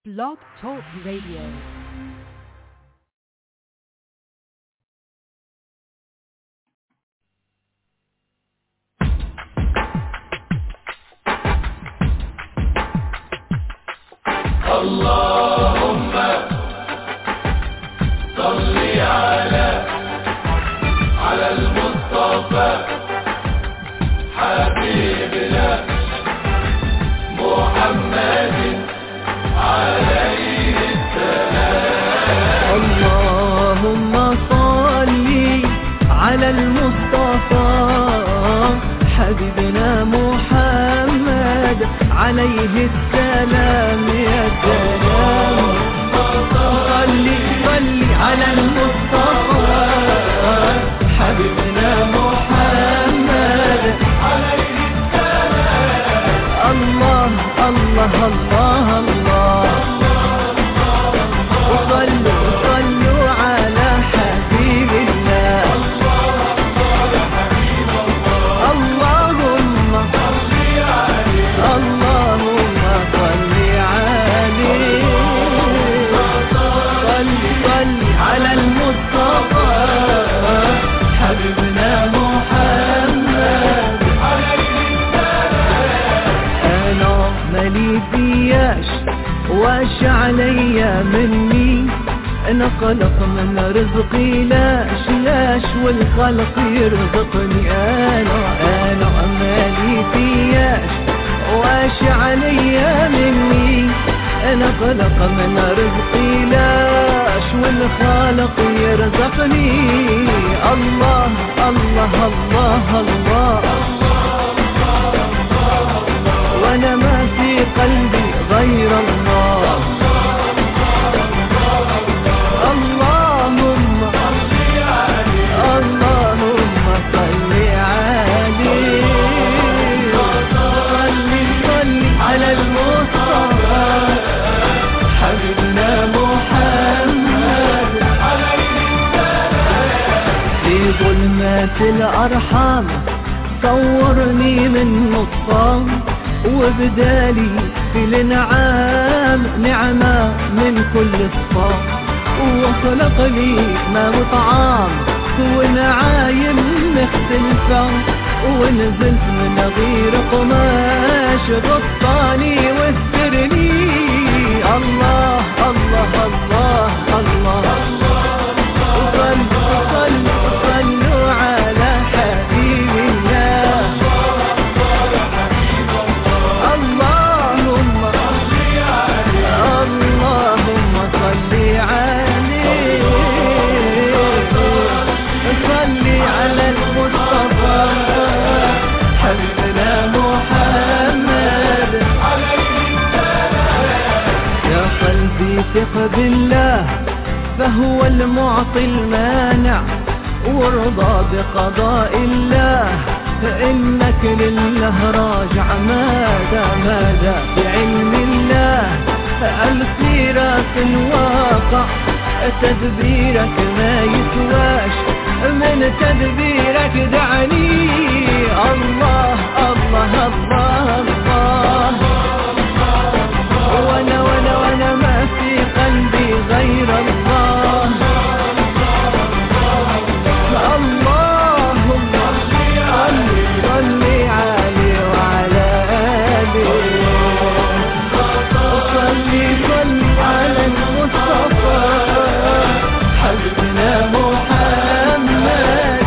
Blog Talk Radio. اللهم صل على المصطفى حبيبنا محمد عليه السلام. اللهم صل على المصطفى حبيبنا محمد عليه السلام. يا سلام صل على المصطفى حبيبنا محمد عليه السلام. الله الله الله الله وصلوا على حبيب الله. اللهم صل عليه صل على المصطفى حبيبنا محمد. أنا مالي فياش واش عليا مني، أنا خلق من رزقي لاش والخلق يرزقني. أنا مالي فياش واش عليا مني، أنا خلق من رزقي لاش والخالق يرزقني. الله الله الله الله وأنا ما في قلبي غير الله. اللهم صل عليه صل على المصطفى حبيبنا محمد. في ظلمات الأرحام صورني من نصام، وبدالي في الانعام نعمة من كل الصام. وخلق لي ما وطعام ونعايم مختلفة، ونزلت من غير قماش غطاني واسترني. الله الله الله الله صلوا على حبيب الله. اللهم صل عليه صل على المصطفى حبيبنا محمد. يا قلبي ثق بالله فهو المعطي المانع، وارضى بقضاء الله فإنك لله راجع. ماذا بعلم الله السيرة الواقع، تدبيرك ما يسواش من تدبيرك دعني. الله الله الله الله وانا ما في قلبي غير الله. اللهم صل عليه وعلى آله صل على المصطفى حبيبنا محمد.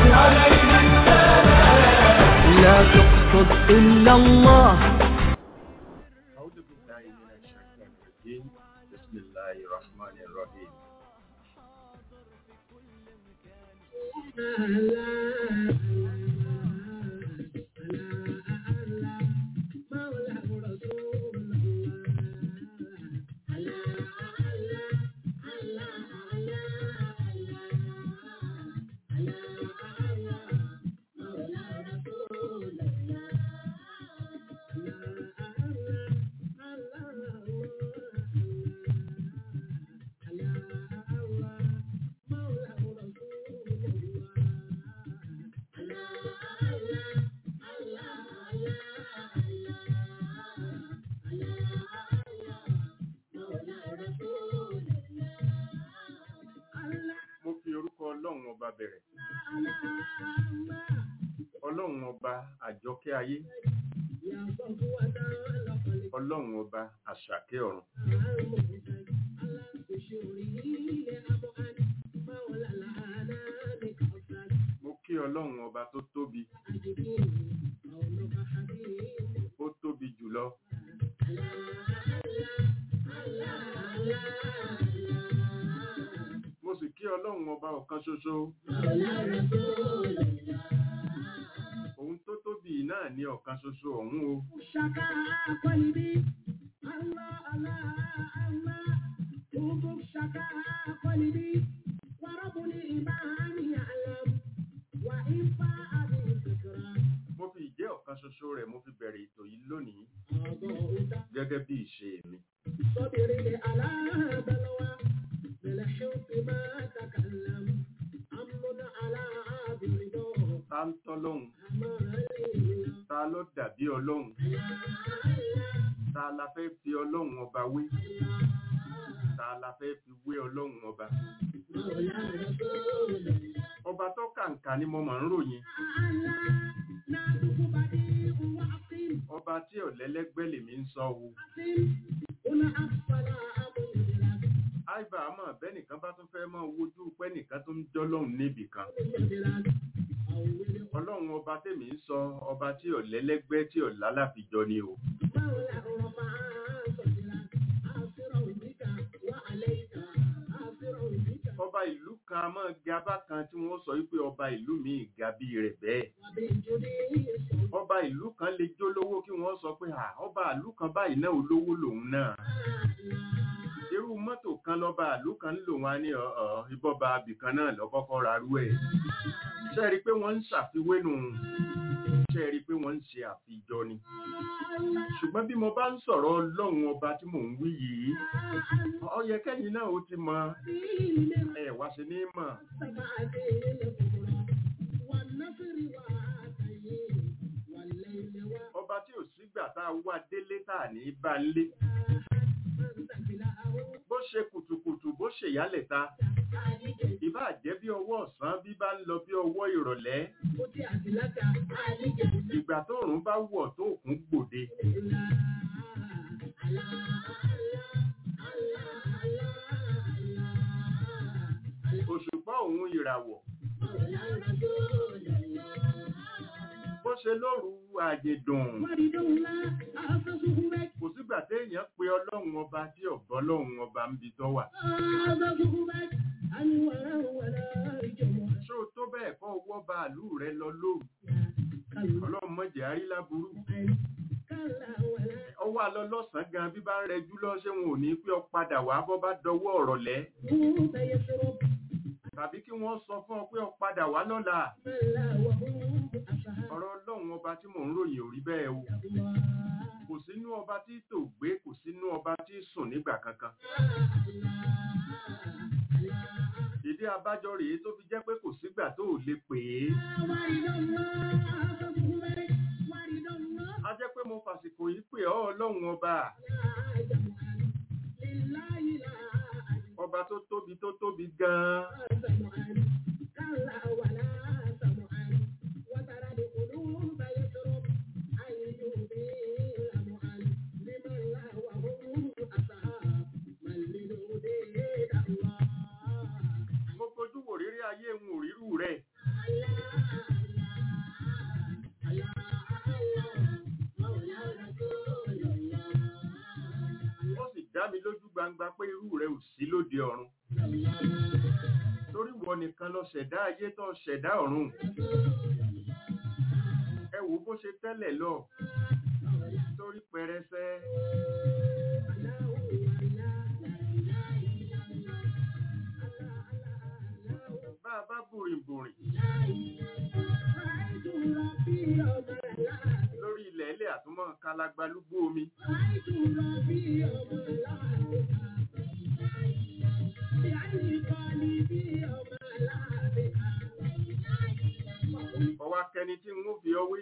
لا تقصد إلا الله. أعوذ بالله من الشيطان الرجيم. بسم الله الرحمن الرحيم. bẹ̀rẹ̀. Ọlọ́run ọba àjọkẹ́ ayé. Ọlọ́run ọba àṣàkẹ́ ọ̀run. Mo kí Ọlọ́run ọba tó tóbi. Ó tóbi jùlọ. Mo sì kí Ọlọ́run ọba ọ̀kan ṣoṣo. Òun tó tóbi náà ní ọ̀kan ṣoṣo ọ̀hún o. Mo fi ìjẹ́ ọ̀kan ṣoṣo rẹ̀ mo fi bẹ̀rẹ̀ ètò yìí lónìí gẹ́gẹ́ bí ìṣe mi. Ta ń tọ́lọ́hun? Ta ló dàbí Ọlọ́hun? Ta la fẹ́ fi Ọlọ́hun ọba wé? Ta la fẹ́ fi wé Ọlọ́hun ọba? Ọba tó kàǹkà ni mo máa ń ròyìn. Ọba tí ọ̀lẹ́lẹ́gbẹ́ lèmi ń sọ o. Àìbá àmọ́ bẹ́nìkan bá tún fẹ́ máa wojú pẹ́nìkan tó ń jọ́lọ́hun níbì kan. Ọlọ́run ọba tèmi ń sọ ọba tí ọ̀lẹ́lẹ́gbẹ́ tí ọ̀lálàfijọ ni o. Ọba ìlú kan máa ga bákan tí wọ́n sọ wípé ọba ìlú mi ga bí rẹ̀ bẹ́ẹ̀. Ọba ìlú kan lè jólówó kí wọ́n sọ pé ọba ìlú kan báyìí náà olówó lòun náà. Irú mọ́tò kan lọ́ba ìlú kan lò wá ní ìbọba abìkan náà lọ́kọ́kọ́ rarú ẹ̀. Ṣé rí pé wọ́n ń ṣàfiwé nù? Ṣé rí pé wọ́n ń ṣe àfijọ ni? Ṣùgbọ́n bí mo bá ń sọ̀rọ̀ Ọlọ́run ọba tí mò ń wí yìí, ó yẹ kẹ́yìn náà ó ti mọ wá sí ní mọ̀. Ọba tí ò sígbà tá a wá délé tá a ní bá ń lé. Bó ṣe kùtùkùtù bó ṣe yálẹ̀ta. Ìbá jẹ́ bí ọwọ́ ọ̀sán bí bá ń lọ bí ọwọ́ ìrọ̀lẹ́. Ìgbà tó òrùn bá wọ̀ tó òkun gbòde. Òṣùpá òun ìràwọ̀. Bó ṣe lóru àjèdùn. Kò sígbà téèyàn pe Ọlọ́run ọba tí ọ̀bọ Ọlọ́run ọba ń bi tọ́ wà. Ṣó tó bẹ́ẹ̀ kọ́ owó bàálù rẹ lọ lóru? Ọlọ́run má jẹ́ àrí láburú. Ọwọ́ àlọ́ lọ́sàn-án gan bí bá ń rẹjú lọ ṣé wọn ò ní pé ọ padà wá bọ́ bá dọwọ́ ọ̀rọ̀lẹ́. Tàbí kí wọ́n sọ fún ọ pé ọ padà wá lọ́la. Ọ̀rọ̀ Ọlọ́run ọba tí mò ń ròyìn ò rí bẹ́ẹ̀ o. Kò sínú ọba tí tò gbé, kò sínú ọba tí sùn nígbà kankan. Ìdí abájọ rèé tó fi jẹ́ pé kò sígbà tó ò lè pè é. A jẹ́ pé mo fàsìkò yìí pè ọ́ Ọlọ́run ọba. Ọba tó tóbi gan-an. Mo fojú wò rírí ayé ń wò rírú rẹ̀. Ó sì dá mi lójú gbangba pé irú rẹ̀ ò sí lóde ọ̀run. Torí wọ nìkan ló ṣẹ̀dá ayé tó ṣẹ̀dá ọ̀run. Ẹ wò bó ṣe tẹ́lẹ̀ lọ. Torí pẹrẹsẹ. Bá bùrìnbùrìn. Lórí ilẹ̀ ilẹ̀ àtúmọ̀ kalagbalúgbó omi. Ọwá kẹni tí ń fi ọwé.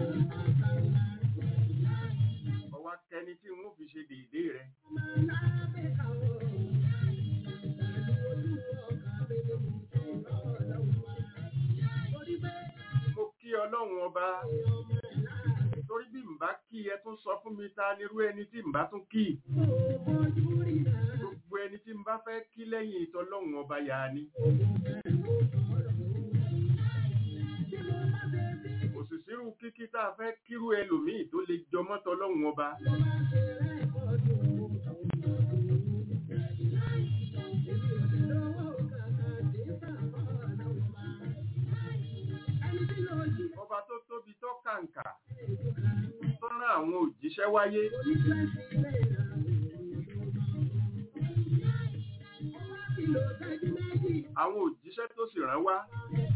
Ọwá kẹni tí ń fi ṣe dèédé rẹ̀. Ọlọ́run ọba torí bí n bá kí ẹ tún sọ fún mi ta nírú ẹni tí n bá tún kí gbogbo ẹni tí n bá fẹ́ kí lẹ́yìn ìtọ́lọ́run ọba yà ni òṣìṣírù kíkí tá a fẹ́ kírú ẹlòmíì tó lè jọmọ́ tọ́lọ́run ọba ọba tó tóbi tó kàǹkà tó rán àwọn òjíṣẹ́ wáyé àwọn òjíṣẹ́ tó sì rán wá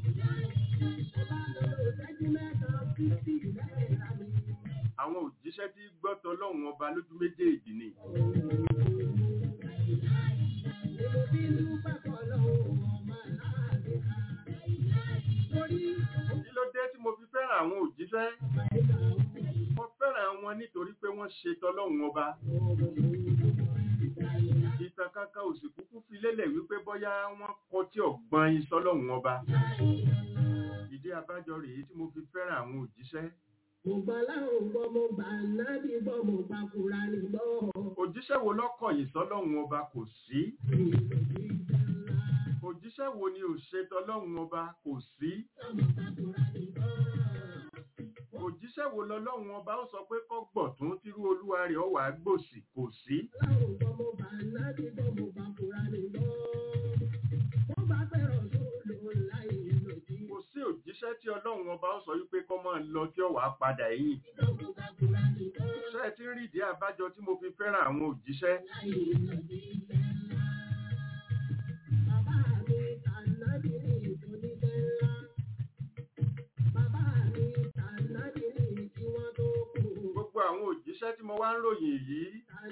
àwọn òjíṣẹ́ tí gbọ́ tọ́lọ́run ọba lójú méjèèjì ni kí ló dé tí mo fi fẹ́ràn àwọn òjíṣẹ́ mo fẹ́ràn wọn nítorí pé wọ́n ṣe tọ́lọ́run ọba ìtàn kankan ò sì kúkú fi lélẹ̀ wípé bóyá wọ́n kọ tí ọ̀gbọ́n ìsọlọ́run ọba ìdí abájọ rèé tí mo fi fẹ́ràn àwọn òjíṣẹ́. Mo gbà láwọn gbọ́, mo gbà nábì gbọ́, mo gbà Kùránì gbọ́. Òjíṣẹ́ wo lọ́kọ̀yìn sọ́lọ́run ọba kò sí? Òjíṣẹ́ wo ni ò ṣe tọ́lọ́run ọba kò sí? Òjíṣẹ́ wo lọ́lọ́run ọba ó sọ pé kọ́ gbọ̀tún tírú olúwa rẹ̀ ọ̀wà gbòsì kò sí? Láwọn gbọ́, mo gbà nábì gbọ́, mo gbà Kùránì gbọ́. Mo gbà pẹ̀rọ̀ sólò láì lòdì. Kò sí òjíṣẹ́ tí ọlọ́run ọba ó sọ wípé kọ́ máa lọ tí ọ̀wà padà ẹ̀yìn. Ṣé ẹ ti ń rí ìdí àbájọ tí mo fi fẹ́ràn àwọn òjíṣẹ́? Gbogbo àwọn òjíṣẹ́ tí mo wá ń ròyìn yìí.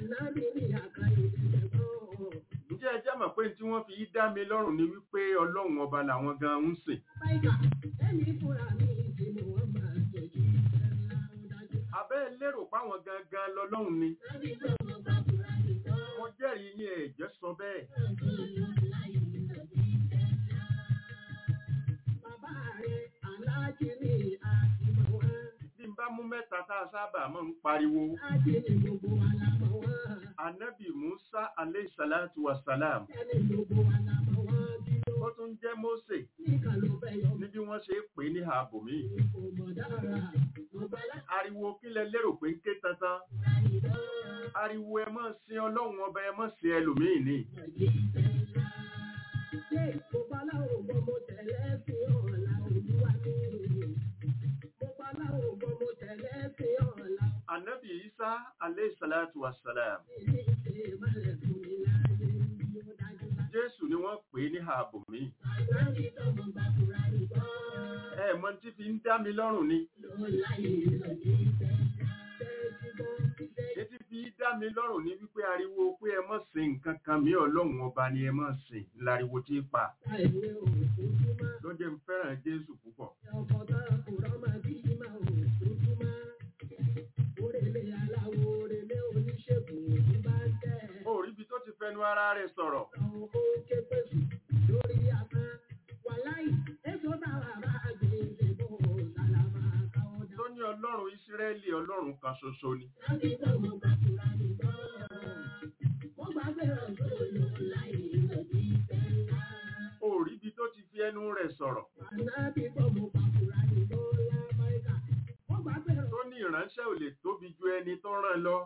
Ǹjẹ́ ẹ jẹ́ mọ̀ pé tí wọ́n fi dá mi lọ́rùn ni wípé ọlọ́run ọba làwọn gan ń sìn. Abẹ́ lérò páwọn gangan lọ́lọ́run ni. Mo jẹ́rìí yín ẹ̀jẹ̀ sọ bẹ́ẹ̀. Bí n bá mú mẹ́ta tá a sábà máa ń pariwo. Ànábì Musa alayhi salatu wa salam. Ó tún jẹ́ Mósè ní bí wọ́n ṣe pè ní ààbòmí. Ariwo kí lẹ lérò pé ń ké tantan. Ariwo ẹ má sin ọlọ́run ọba ẹ má sin ẹlòmíì ni. Ànábì Isa alayhi salatu wa salam. Jésù ni wọ́n pè ní ààbòmí. Ẹ mọ̀ tí fi ń dá mi lọ́rùn ni. Ètí fi dá mi lọ́rùn ní wípé ariwo pé ẹ má sìn nǹkan kan mí ọlọ́run ọba ni ẹ má sìn láriwo tí pa. Ló jẹ́ n fẹ́ràn Jésù púpọ̀. Orí ibi tó ti fẹnu ara rẹ̀ sọ̀rọ̀. Tó ní ọlọ́run Ísírẹ́lì ọlọ́run kan ṣoṣo ni. Orí ibi tó ti fi ẹnu rẹ̀ sọ̀rọ̀. Tó ní ìránṣẹ́ ò lè tóbi ju ẹni tó rán lọ.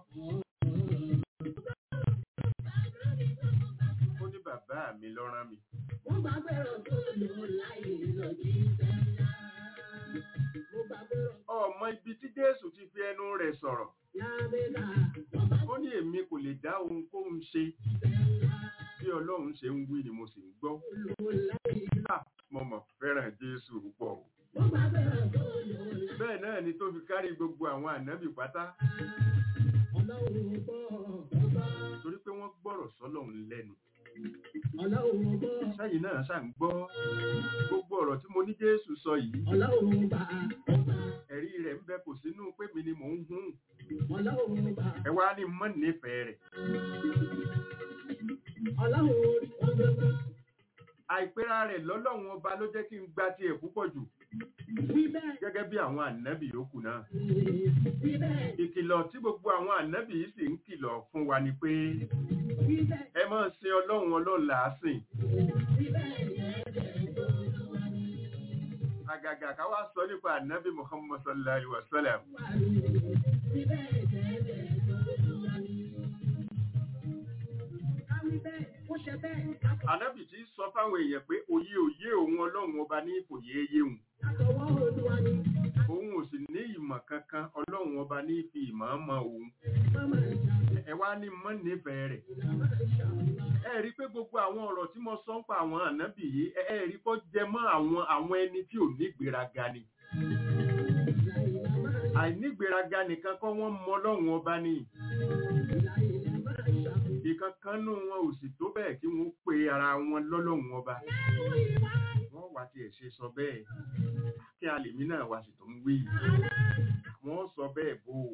Ó ní bàbá mi ló rán mi. Ọmọ ibi tí Jésù ti fi ẹnu rẹ̀ sọ̀rọ̀. Ó ní èmi kò lè dá ohunkóhun ṣe. Bí Ọlọ́run ṣe ń wí ni mo sì ń gbọ́. Mo mọ̀ fẹ́ràn Jésù púpọ̀. Bẹ́ẹ̀ náà ni tó fi kárí gbogbo àwọn ànábì pátá. Torí pé wọ́n gbọ́rọ̀ sọ́lọ́run lẹ́nu. Sẹ́yìn náà ṣà ń gbọ́ gbogbo ọ̀rọ̀ tí mo ní Jésù sọ yìí. Ẹ̀rí rẹ̀ ń bẹ kò sínú pé mi ni mò ń hún. Ẹ wá ní mọ́ nífẹ̀ẹ́ rẹ̀. Àìpera rẹ̀ lọ́lọ́run ọba ló jẹ́ kí n gba tiẹ̀ púpọ̀ jù. gẹ́gẹ́ bí àwọn ànábì yòókù náà. Ìkìlọ̀ tí gbogbo àwọn ànábì yìí sì ń kìlọ̀ fún wa ni pé ẹ máa sin Ọlọ́run Ọlọ́run làásìn. Àgàgà ká wá sọ nípa ànábì Muhammad sallallahu alaihi wasallam. Ànábì tí sọ fáwọn èèyàn pé òye òun Ọlọ́run ọba ní ìfòye yéhùn. Òun ò sì ní ìmọ̀ kankan, Ọlọ́run ọba ní fi ìmọ̀ mọ òun. Ẹ wá ní mọ́ nífẹ̀ẹ́ rẹ̀. Ẹ rí pé gbogbo àwọn ọ̀rọ̀ tí mo sọ ń pa àwọn ànábì yìí, ẹ rí kó jẹ mọ́ àwọn ẹni tí ò ní ìgbéraga ni. Àìnígbéraga nìkan kọ́ wọ́n mọ Ọlọ́run ọba ni. Ìkankanú wọn ò sì tó bẹ́ẹ̀ kí wọ́n pe ara wọn lọ́lọ́run ọba. Wọ́n wá tiẹ̀ ṣe sọ bẹ́ẹ̀ kí alèmí náà wá sì tó ń wí. Wọ́n sọ bẹ́ẹ̀ bó o.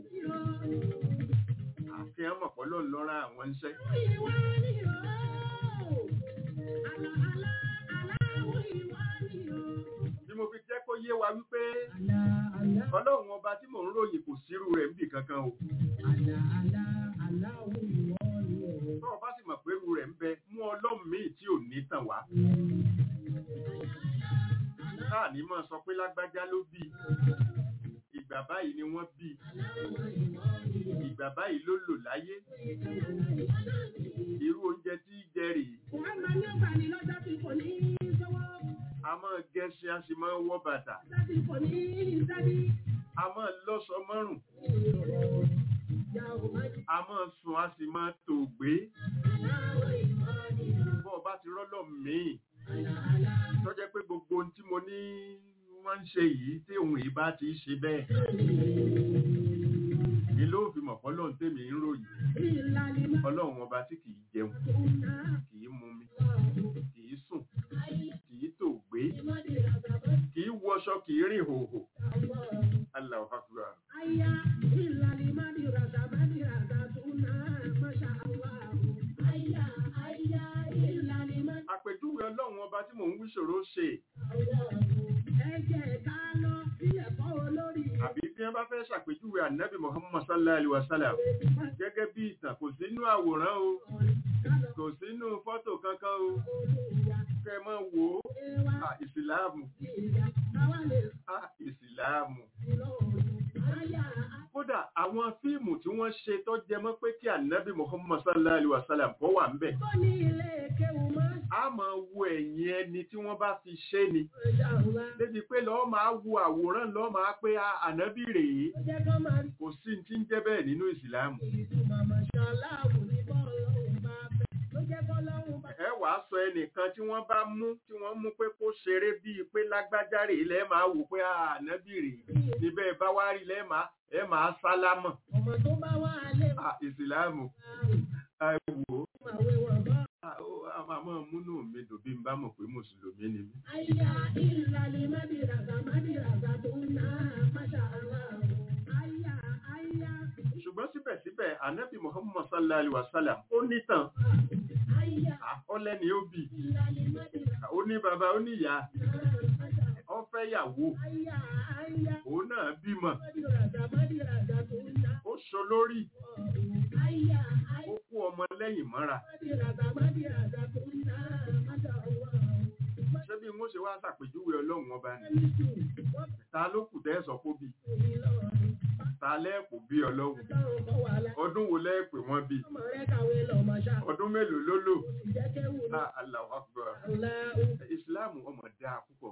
Àfi ọmọ pọ̀lọ́ lọ́ra àwọn iṣẹ́. Bí mo fi jẹ́ kó yé wa wípé Ọlọ́run ọba tí mò ń ròyìn kò sírú rẹ̀ níbì kankan o. Tọ́ọ̀ bá sì mọ̀ pé irú rẹ̀ ń bẹ, mú Ọlọ́run míì tí ò ní tàn wá. Táà ní máa sọ pé lágbájá ló bí. Ìgbà báyìí ni wọ́n bí. Ìgbà báyìí ló lò láyé. Irú oúnjẹ tí jẹ rèé. A máa gẹṣin, a sì máa wọ bàtà. A máa lọ́ṣọ mọ́rùn. A máa sùn, a sì máa tòògbé. Bọ́ọ̀ bá ti rọ́lọ̀ míì. Tó jẹ́ pé gbogbo ohun tí mo ní wọ́n ń ṣe yìí tí òun yìí bá ti ṣe bẹ́ẹ̀. Ní ló fi mọ̀ fọ́lọ́run tèmi ń ròyìn. Ọlọ́run ọba tí kìí jẹun, kìí mumi, kìí sùn, kìí tòògbé, kìí wọṣọ, kìí rìn hòhò. Allahu Akbar. Àpèjúwe Ọlọ́run ọba tí mò ń wí ṣòro ṣe. Àbí bí wọ́n bá fẹ́ ṣàpèjúwe ànábì Muhammad sallallahu alaihi wasallam gẹ́gẹ́ bí ìtàn, kò sínú àwòrán o, kò sínú fọ́tò kankan o. Kẹ́ mọ́ wò ó, ìsìláàmù. Ìsìláàmù. Kódà àwọn fíìmù tí wọ́n ṣe tó jẹ mọ́ pé kí ànábì Muhammad sallallahu alaihi wasallam kó wà ńbẹ̀. A máa wo ẹ̀yìn ẹni tí wọ́n bá fi ṣe ni. Débi pé lọ́ọ́ máa wo àwòrán, lọ́ọ́ máa pé ànábì rèé. Kò sí tí ń jẹ́ bẹ́ẹ̀ nínú ìsìláàmù. Ẹ wàá sọ ẹnìkan tí wọ́n bá mú, tí wọ́n mú pé kó ṣeré bíi pé lágbájá rèé lẹ́ẹ̀ máa wò pé ànábì rèé. Níbẹ̀ bá wá rí ẹ máa sálámọ̀. Ìsìláàmù. Wò ó. Àmọ́ múnú mi dùn bí n bá mọ̀ pé Mùsùlùmí ni mí. Ṣùgbọ́n síbẹ̀síbẹ̀, ànábì Muhammad sallallahu alaihi wasallam ó nítàn. Ọlẹ́ni ó bì. Ó ní bàbá, ó ní ìyá. Ó fẹ́ yàwó. Òun náà bímọ. Ó ṣolórí. Ó kó ọmọ lẹ́yìn mọ́ra. Ṣé bí wọ́n ṣe wá ṣàpèjúwe Ọlọ́run ọba ni? Ta ló kù tẹ́ sọ kó bí? Ta lẹ́ẹ̀kù bí Ọlọ́run? Ọdún wo lẹ́ẹ̀pẹ̀ wọ́n bí? Ọdún mélòó ló lò? Allahu Akbar. Ìsìláàmù ọmọ dáa púpọ̀.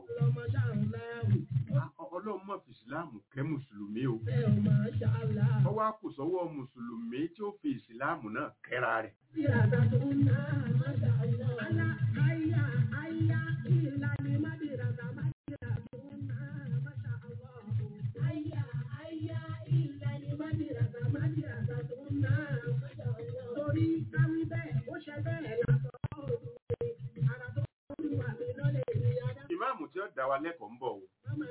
Ọlọ́run mọ̀ fi ìsìláàmù kẹ́ Mùsùlùmí o. Ó wá kù sọ́wọ́ Mùsùlùmí tí ó fi ìsìláàmù náà kẹ́ra rẹ̀. Ìmáàmù tí ó dá wa lẹ́kọ̀ọ́ ń bọ̀ o.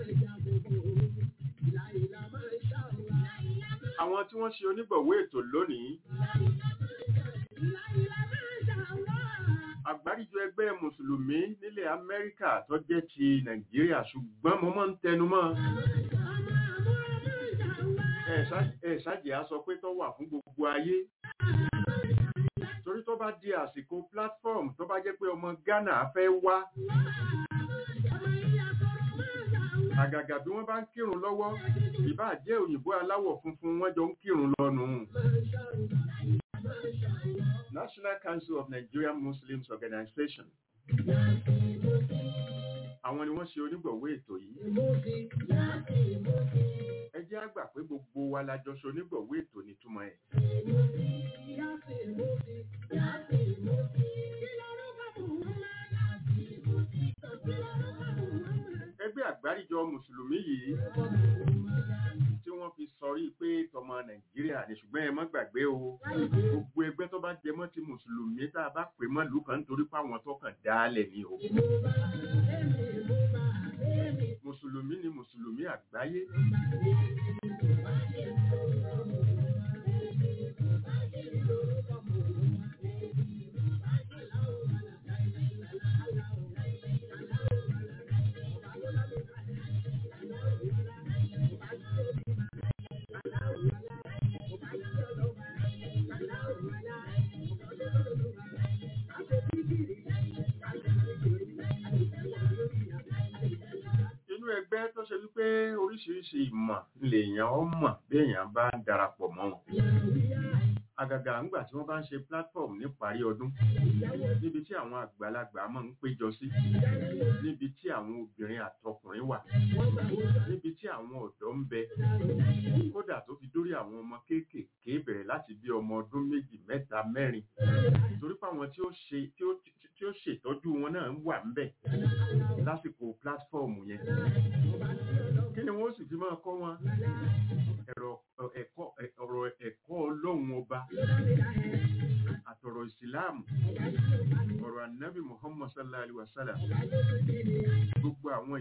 Àwọn tí wọ́n ṣe onígbọ̀wọ́ ètò lónìí. àgbáríjọ ẹgbẹ́ mùsùlùmí nílẹ̀ Amẹ́ríkà tó jẹ́ ti Nàìjíríà ṣùgbọ́n mo máa ń tẹnu mọ́ ṣáàjì á sọ pé tó wà fún gbogbo ayé torí tó bá di àsìkò platform tó bá jẹ́ pé ọmọ Ghana fẹ́ wá àgàgà bí wọ́n bá ń kírun lọ́wọ́ ìbá jẹ́ òyìnbó aláwọ̀ funfun wọ́n jọ ń kírun lọ́nu. National Council of Nigerian Muslims Organization àwọn ni wọ́n ṣe onígbọ̀wọ́ ètò yìí. Ẹ jẹ́ á gbà pé gbogbo wa la jọ ṣe onígbọ̀wọ́ ètò nítumọ̀ ẹ̀. Ẹgbẹ́ àgbáríjọ mùsùlùmí yìí tí wọ́n fi sọrí pé tọmọ Nàìjíríà ní ṣùgbọ́n ẹ má gbàgbé o gbogbo ẹgbẹ́ tó bá jẹ mọ́ ti mùsùlùmí tá a bá pè mọ́ ìlú kan nítorí páwọn tó kàn dálẹ̀ ni o. Mùsùlùmí ni mùsùlùmí àgbáyé. Ẹgbẹ́ tó ṣe wípé oríṣiríṣi ìmọ̀ lèèyàn ó mọ̀ bí èèyàn bá ń darapọ̀ mọ́ wọn. Àgàgà ńgbà tí wọ́n bá ń ṣe platform níparí ọdún níbi tí àwọn àgbàlagbà máa ń péjọ sí, níbi tí àwọn obìnrin àtọkùnrin wà, níbi tí àwọn ọ̀dọ́ ń bẹ, kódà tó fi dórí àwọn ọmọ kéékèèké bẹ̀rẹ̀ láti bí ọmọ ọdún 2, 3, 4 torí pé àwọn tí ó ṣètọ́jú wọn náà wà ń bẹ lásìkò platform yẹn. Kí ni wọ́n sì fi máa kọ́ wọn? Ọ̀rọ̀ ẹ̀kọ́ Ọlọ́run ọba àtọ̀rọ̀ ìsìláàmù, ọ̀rọ̀ ànábì Muhammad sallallahu alaihi wasallam, gbogbo àwọn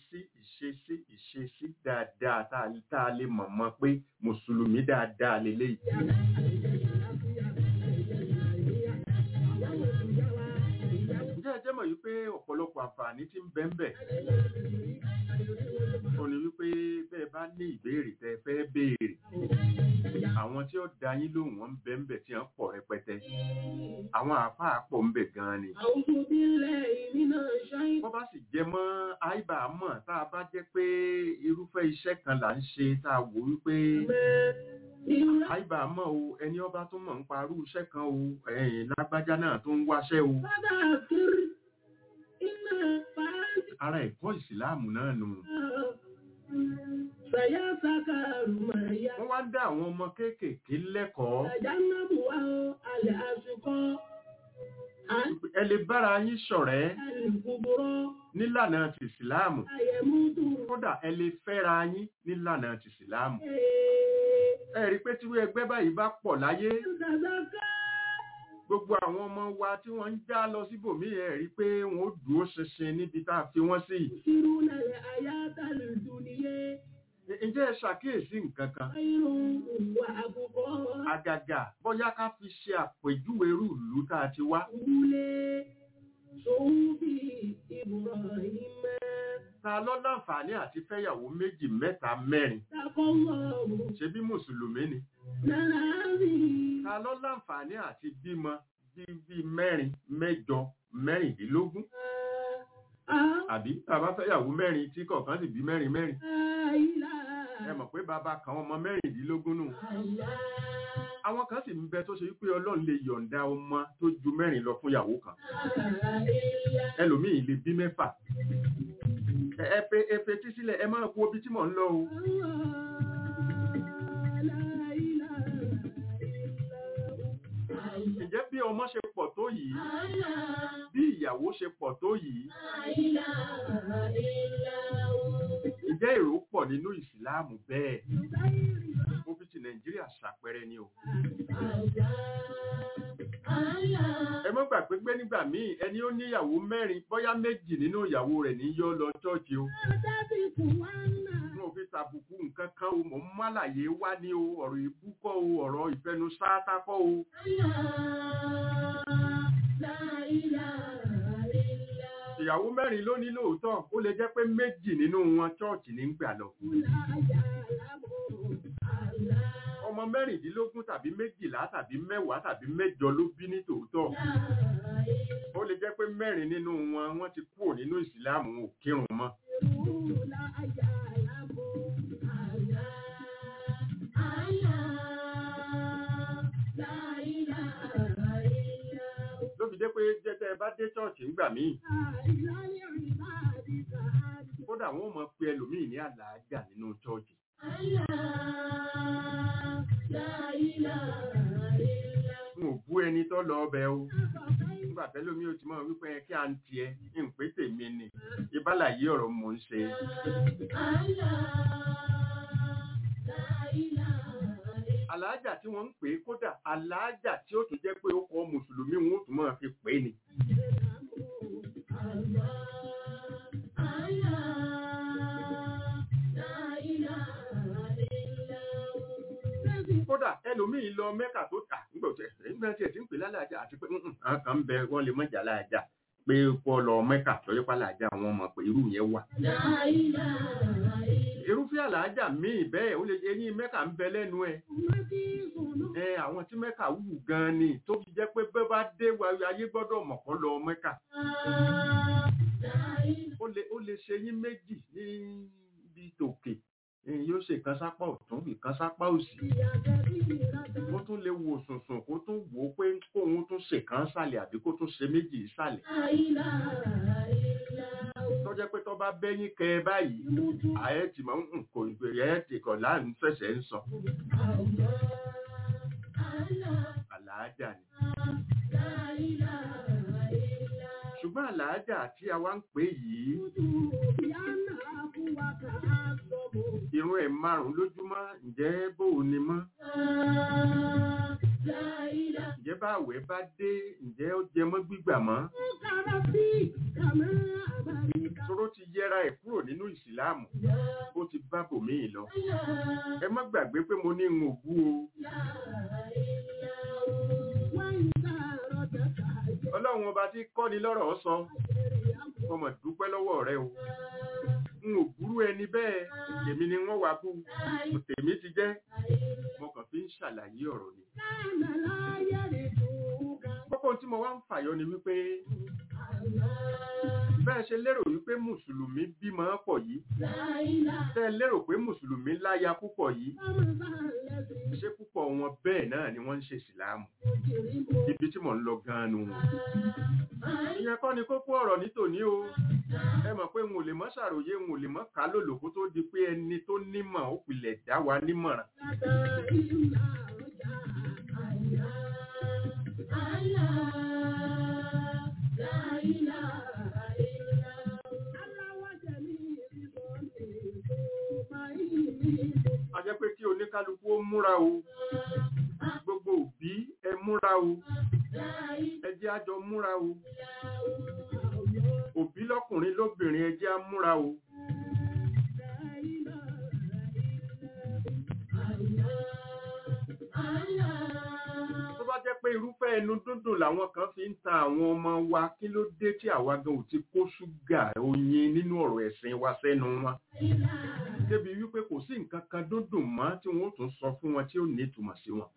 ìṣesí dáadáa tá a lè mọ̀ pé mùsùlùmí dáadáa lélẹ́yìí. Ǹjẹ́ ẹ jẹ́ mọ̀ wípé ọ̀pọ̀lọpọ̀ àǹfààní tí ń bẹ ń bẹ? Ó ní wípé bẹ́ẹ̀ bá ní ìbéèrè tẹ́ fẹ́ béèrè, àwọn tí ó dá yín lóhùn wọn ń bẹ ń bẹ tí wọ́n pọ̀ rẹpẹtẹ. Àwọn àáfàá pọ̀ ń bẹ gan-an ni. Bọ́ bá sì jẹ mọ́ àìbá mọ̀ tá a bá jẹ́ pé irúfẹ́ iṣẹ́ kan là ń ṣe tá a wò wípé àìbá mọ̀ o ẹni ọba tó mọ̀ ń parú iṣẹ́ kan o lágbájá náà tó ń wáṣẹ́ o. Ara ẹ̀kọ́ ìsìláàmù náà nù. Wọ́n wá ń dá àwọn ọmọ kéékèèké lẹ́kọ̀ọ́. Ẹ lè bára yín ṣọ̀rẹ́ nílànà ti ìsìláàmù. Kódà ẹ lè fẹ́ra yín nílànà ti ìsìláàmù. Ẹ rí pé tí ẹgbẹ́ báyìí bá pọ̀ láyé, gbogbo àwọn ọmọ wa tí wọ́n ń já lọ síbòmí ẹ rí pé wọ́n ó dúró ṣinṣin níbi tá a fi wọ́n sí. Ǹjẹ́ ẹ ṣàkíyèsí nǹkan kan? Àgàgà bóyá ká fi ṣe àpèjúwe irú ìlú tá a ti wá. Ta ló láǹfààní àti fẹ́yàwó 2, 3, 4? Ṣebí mùsùlùmí ni. Ta ló láǹfààní àti bímọ bí 4, 8, 16? Àbí tàbá fẹ́yàwó 4 tí kọ̀ọ̀kan sì bí 4. Ẹ mọ̀ pé bàbá kan ọmọ 16 nù. Àwọn kan sì ń bẹ tó ṣe wípé Ọlọ́run lè yọ̀ǹda ọmọ tó ju 4 lọ fún ìyàwó kan. Ẹlòmíì lè bí 6. Ẹ fetí sílẹ̀, ẹ máa wo bí tí mò ń lọ o. Ǹjẹ́ bí ọmọ ṣe pọ̀ tó yìí, bí ìyàwó ṣe pọ̀ tó yìí, ǹjẹ́ èrò pọ̀ nínú ìsìláàmù bẹ́ẹ̀? Mo fi ti Nàìjíríà ṣàpẹẹrẹ ni o. Ẹ má gbàgbé pé nígbà míì ẹni ó níyàwó 4 bóyá 2 nínú ìyàwó rẹ̀ ní yọ́ lọ ṣọ́ọ̀ṣì o. Mo fi tàbùkù nǹkan kan o, mò ń málàyé wá ní o, ọ̀rọ̀ ìbú kọ́ o, ọ̀rọ̀ ìfẹnu sáátá kọ́ o. ìyàwó mẹ́rin ló ní lóòótọ́ ó lè jẹ́ pé méjì nínú wọn chọ́ọ̀chì ní ń gbà lọ. ọmọ mẹ́rìndínlógún tàbí méjìlá tàbí mẹ́wàá tàbí mẹ́jọ ló bí ní tòótọ́. ó lè jẹ́ pé mẹ́rin nínú wọn wọ́n ti kúrò nínú ìsìláàmù ò kírun mọ́. ló fi jẹ́ pé jẹ́tẹ́ bá dé chọ́ọ̀chì ńgbà míì kódà wọ́n mọ̀ pé ẹlòmíì ní àlàájá nínú chọ́ọ̀chì. n ò bú ẹni tó lọ ọbẹ̀ o nígbà tẹ́lómi ò ti mọ̀ wípé kí à ń tiẹ̀ ń pé tèmi ni ìbálàyé ọ̀rọ̀ mò ń ṣe. Àlàájá tí wọ́n ń pè é kódà àlàájá tí ó tún jẹ́ pé ó kọ mùsùlùmí wọn ó tún máa fi pè é ni. Kódà ẹlòmíì lọ Mẹ́kà tó tà nígbà tí ẹ̀ ti ń pè lálàájá àti pé àwọn kan ń bẹ wọ́n lè mọ̀jà láàjá pé kọ́ lọ Mẹ́kà tọ́jọ́ pàlàjá àwọn ọmọ pé irú yẹn wà. Irúfẹ́ àlàájá míì bẹ́ẹ̀ ó lè eyín Mẹ́kà ń bẹ lẹ́nu ẹ̀. Àwọn tí Mẹ́kà wù gan ni tó fi jẹ́ pé bẹ́ẹ̀ bá dé ayé gbọ́dọ̀ mọ̀kọ́ lọ Mẹ́kà. Ó lè ṣe yín méjì níbi tòkè yóò ṣe kan sápá ọ̀tún ìkan sápá òsì. Ó tún lè wo sùnsùn kó tún wò ó pé kóun tún ṣe kan sàlẹ̀ àbí kó tún ṣe méjì sàlẹ̀. Tó jẹ́ pé tó bá bẹ́yìn kẹ báyìí ààyè tí máa ń kò ìgbèrè ẹ̀ tí kò láàrín fẹsẹ̀ ń sọ. Àlàájá ni. Ṣùgbọ́n àlàájá tí a wá ń pè yìí ìrun ẹ̀ 5 lójúmọ́ ǹjẹ́ bó o ní mọ́? Ǹjẹ́ bá àwẹ̀ bá dé ǹjẹ́ ó jẹ mọ́ gbígbà mọ́? Sọ̀rọ̀ ti yẹra ẹ̀ kúrò nínú ìsìláàmù ó ti bá bòmíì lọ. Ẹ má gbàgbé pé mo ní ń òbú o. Ọlọ́run ọba tí kọ́ni lọ́rọ̀ sọ ọmọ dúpẹ́ lọ́wọ́ rẹ o. N ò burú ẹni bẹ́ẹ̀ èmi ni wọ́n wá bú tèmi ti jẹ́ mo kàn fi ń ṣàlàyé ọ̀rọ̀ ni. Kókó tí mo wá ń fàyọ ni wípé bẹ́ẹ̀ ṣe lérò wípé mùsùlùmí bímọ pọ̀ yìí tẹ́ lérò pé mùsùlùmí láya púpọ̀ yìí ṣé púpọ̀ wọn bẹ́ẹ̀ náà ni wọ́n ń ṣe ìsìláàmù. Ibi tí mò ń lọ gan-an nu wọn. Ìyẹn kọ́ ni kókó ọ̀rọ̀ nítòní o. Ẹ mọ̀ pé n ò lè mọ́ ṣàròyé n ò lè mọ́ ká lòlòkó tó di pé ẹni tó nímọ̀ ó pilẹ̀ dá wa nímọ̀ràn. A jẹ́ pé kí oníkálukú ó múra o. Gbogbo òbí ẹ múra o. Ẹ jẹ́ a jọ múra o. Òbí lọ́kùnrin lóbìnrin ẹ jẹ́ a múra o. Tó bá jẹ́ pé irúfẹ́ ẹnu dúndùn làwọn kan fi ń ta àwọn ọmọ wa kí ló dé tí àwa gan ò ti kó ṣúgà oyin nínú ọ̀rọ̀ ẹ̀sìn wa sẹ́nu wọn. Débi wípé kò sí nǹkan kan dúndùn mọ́ tí wọ́n tún sọ fún wọn tí ó ní ìtumọ̀ sí wọn.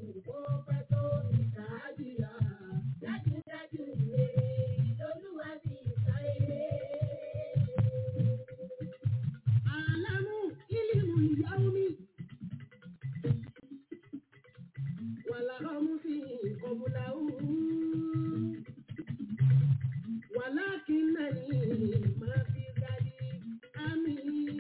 wù kó pẹ́ tó ìkà á jìyà. Dájúdájú rere lolúwa fi sáré. Àlámù ìlímù ìyáwó mi. Wàlàhọ́mù fi kọ̀bùlà wù. Wàlákìnnàní máa fi dádì àmì.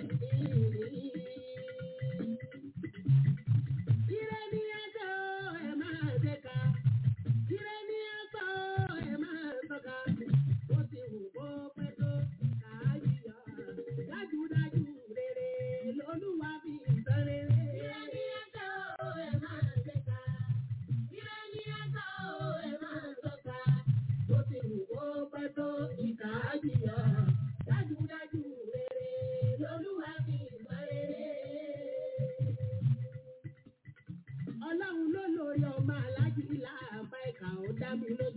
Ọlọ́run ló lórí ọmọ aláàjì láàbá ìkà ó dá mi lójú.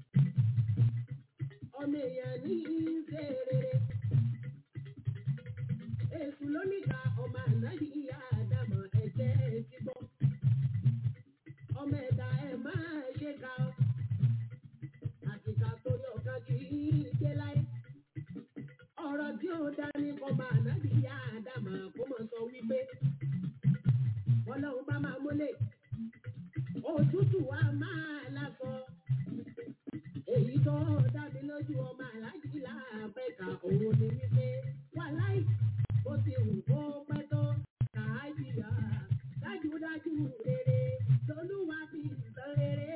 Ọmọ èèyàn ní ṣe rere. Èṣù ló níka ọmọ ànájì ìyá àdàmọ̀ ẹ̀jẹ̀ ti bọ́. Ọmọ ẹ̀dá ẹ̀ máa ṣe ká ọ. Àtìkà torí ọ̀gá kì í gbé láyé. Ọ̀rọ̀ tí ó dá ní ọmọ ànájì ìyá àdàmọ̀ kó mọ̀ sọ wípé Ọlọ́run bá máa mólè. Òtútù wa máa lásọ. Èyí tó dá mi lójú ọmọ aláàjì láàbẹ̀ ìkà òun ni wípé wà láì bó ti wù kó pẹ́ tó kà á jìyà. Dájúdájú rere lolúwa fi sọ rere.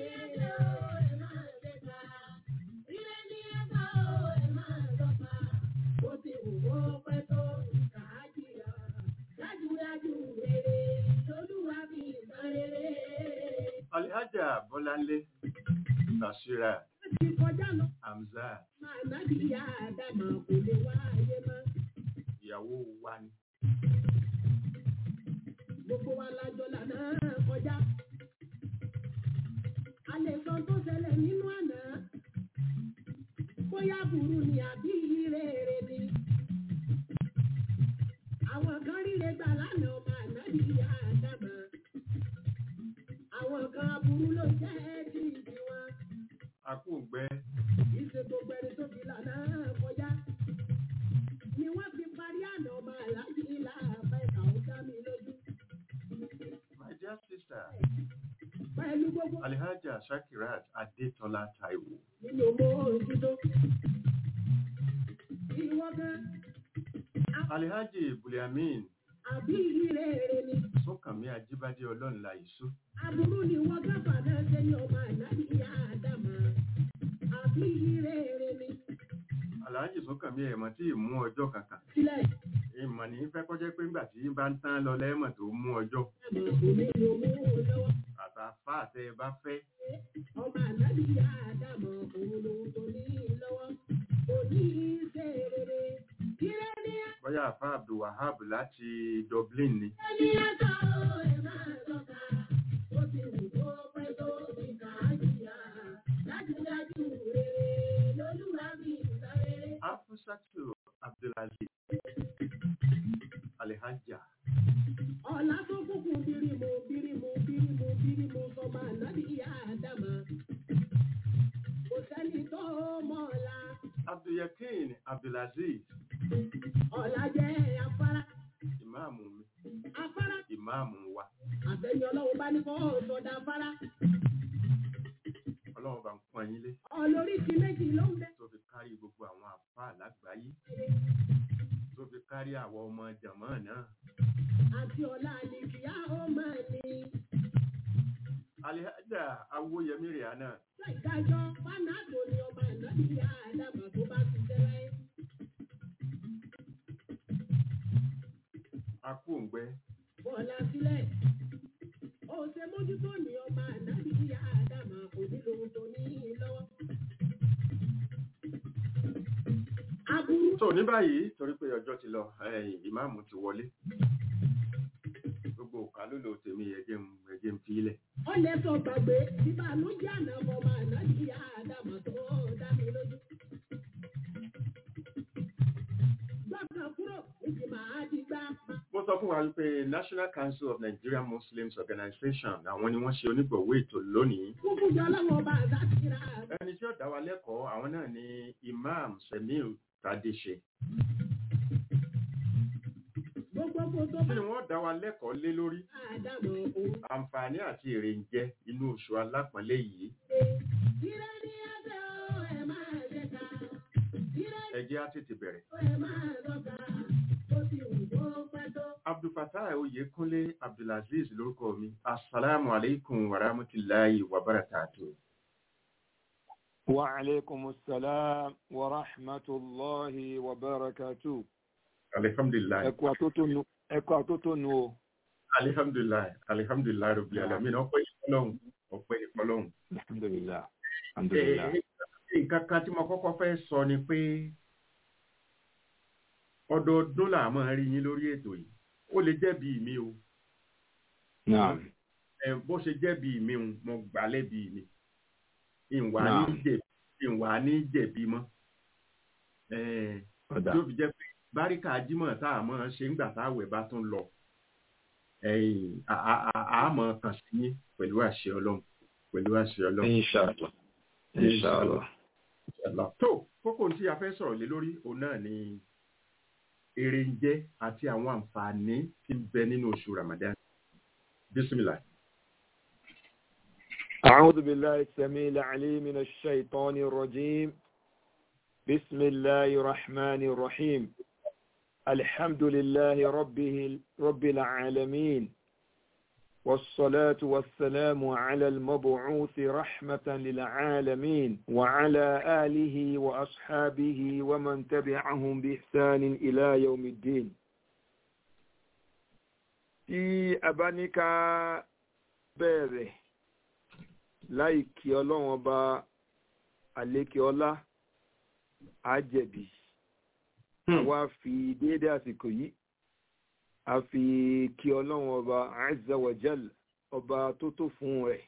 Bó ti wù kó pẹ́ tó kà á jìyà. Dájúdájú rere lolúwa fi sọ rere. Alhaja Bọ́láńlé Bashira Ti kọjá lọ. Hamzat Máa nábì ìyá àdàmọ̀ kò lè wá ayé mọ́. ìyàwó wa ni. Gbogbo wa lájọ lànà kọjá. A lè sọ tó ṣẹlẹ̀ nínú àná. Bóyá burú ni àbí rere ni. Àwọn kan ríre gbà lánàá ọmọ ànábì ìyá àdàmọ̀. Àwọn kan aburú ló jẹ́ ti ìdí wọn. Akúngbẹ́ Ìṣe gbogbo ẹni tó fi lànà kọjá. Ni wọ́n fi parí àná ọmọ aláàjì láàbá ìkà ó dá mi lójú. my dear sister Pẹ̀lú gbogbo Alhaja Shakirat Adétọ́lá Táíwò. nínú owó òjútó. Ìwọ gan, Alhaji Buliamin àbí rere ni. Sọ́kànmí Ajíbádé Ọlọ́nla Ìṣú. Aburú ni wọ́n gáfà náà ṣe ní ọmọ ànábì ìyá àdàmọ̀. Àbí rere ni. Alhaji Sọ́kànmí ẹ̀mọ́ tí ì mú ọjọ́ kankan. Sílẹ̀, Ìmọ̀ ní fẹ́ kọjá pé ńgbà tí bá ń tán lọ lẹ́mọ̀ tó mú ọjọ́. àmọ̀ òní ló mú un lọ́wọ́. Àtàfà àtẹ bá fẹ́. Ọmọ ànábì ìyá àdàmọ̀ òun lòun tó ní lọ́wọ́. Òní ṣe rere. Ire ni Bọ́yá àfà Abdulwahab láti Dublin ni. ẹni ẹ̀ka ó ẹ̀ máa lọ́ka. Ó ti wù kó pẹ́ tó ìkà á jìyà. Dájúdájú rere lolúwa fi sọ rere. Afusatu Abdulaziz Alhaja. Ọ̀la tó kúkú bírímù sọmọ ànábì ìyá àdàmọ̀. Kò sẹ́ni tó mọ̀ ọ̀la. Abdulyakin Abdulaziz Ọ̀la jẹ́ afárá. ìmáàmù mi, Afárá. ìmáàmù wa. Àtẹ̀yìn ọlọ́run bá ní kọ́ sọ̀dà afárá. Ọlọ́run bá ń pọ́n yín lé Olóríṣi méjì ló ń bẹ. tó fi kárí gbogbo àwọn àfáà lágbàáyé, tó fi kárí àwọn ọmọ jàmọ́ náà. Àti ọ̀la àlìkìyà ó máa ní. Alhaja Awóyẹmí Rìhánà. Ìdájọ́ Fánáàtò ni ọmọ ànábì ìyá àdàmọ̀ tó bá ti jẹ́ láyé. Akúngbẹ́ Bọ́ọ̀lá sílẹ̀. Ó ṣe mójútó ní ọmọ ànábì ìyá àdàmọ̀ òní lòun tó ní lọ́wọ́. Aburú. tó ní báyìí torí pé ọjọ́ ti lọ, ìmáàmù ti wọlé. Gbogbo òkàlùlò tèmi ẹ̀jẹ̀ ń fi ilẹ̀. Ó lè sọ gbàgbé ìbànújẹ́ àná ọmọ ànábì ìyá àdàmọ̀ tó dá mi lójú. Gbọ́dọ̀ kúrò ìdí màá di gbá. Mo sọ fún fún wa wípé National Council of Nigerian Muslims Organization àwọn ni wọ́n ṣe onígbọ̀wọ́ ètò lónìí. Ẹni tí ó dá wa lẹ́kọ̀ọ́ àwọn náà ni Imam Semiu Tadeshe. Kí ni wọ́n dá wa lẹ́kọ̀ọ́ lé lórí? Àǹfààní àti èrè ń jẹ inú oṣù alápọ̀nlé yìí. Ẹ jẹ́ á tètè bẹ̀rẹ̀. Abdulfatah Oyekunle Abdulaziz lórúkọ mi. Assalamu alaikum wa rahmatullahi wa barakatuh. Wa alaikumus salam wa rahmatullahi wa barakatuh. Alhamdulillah. Ẹkù àtótónu o. Alhamdulillah. Alhamdulillah rabbil alamin. Ọpẹ́ ìfọlọ́hun. Alhamdulillah. Alhamdulillah. Nǹkan kan tí mo kọ́kọ́ fẹ́ sọ ni pé ọdọọdún là máa rí yín lórí ètò yìí. Ó lè jẹ́ bí mi o. Bó ṣe jẹ́ bí mi mo gbà lẹ́bi mi. Ìwà ní jẹ̀bi mọ́. Tí ó fi jẹ́ pé báríkà jímọ̀ tá a máa ṣe ńgbà táwẹ̀ bá tún lọ. A máa kàn sí yín pẹ̀lú àṣẹ Ọlọ́run. Inshallah. Inshallah. Tó kókó tí a fẹ́ sọ̀rọ̀ lé lórí òun náà ni èrè ń jẹ àti àwọn àǹfààní tí ń bẹ nínú oṣù Ramadan. Bismillah. أعوذ بالله السميع العليم من الشيطان الرجيم. بسم الله الرحمن الرحيم. الحمد لله رب العالمين، والصلاة والسلام على المبعوث رحمة للعالمين وعلى آله وأصحابه ومن تبعهم بإحسان إلى يوم الدين. Tí a bá ní ká bẹ̀rẹ̀ láìkí Ọlọ́run ọba àlékè ọlá àjẹ̀bì, àwa fi déédé àsìkò yìí a fi kí Ọlọ́run ọba Azza wa Jal ọba tó tó fún rẹ̀.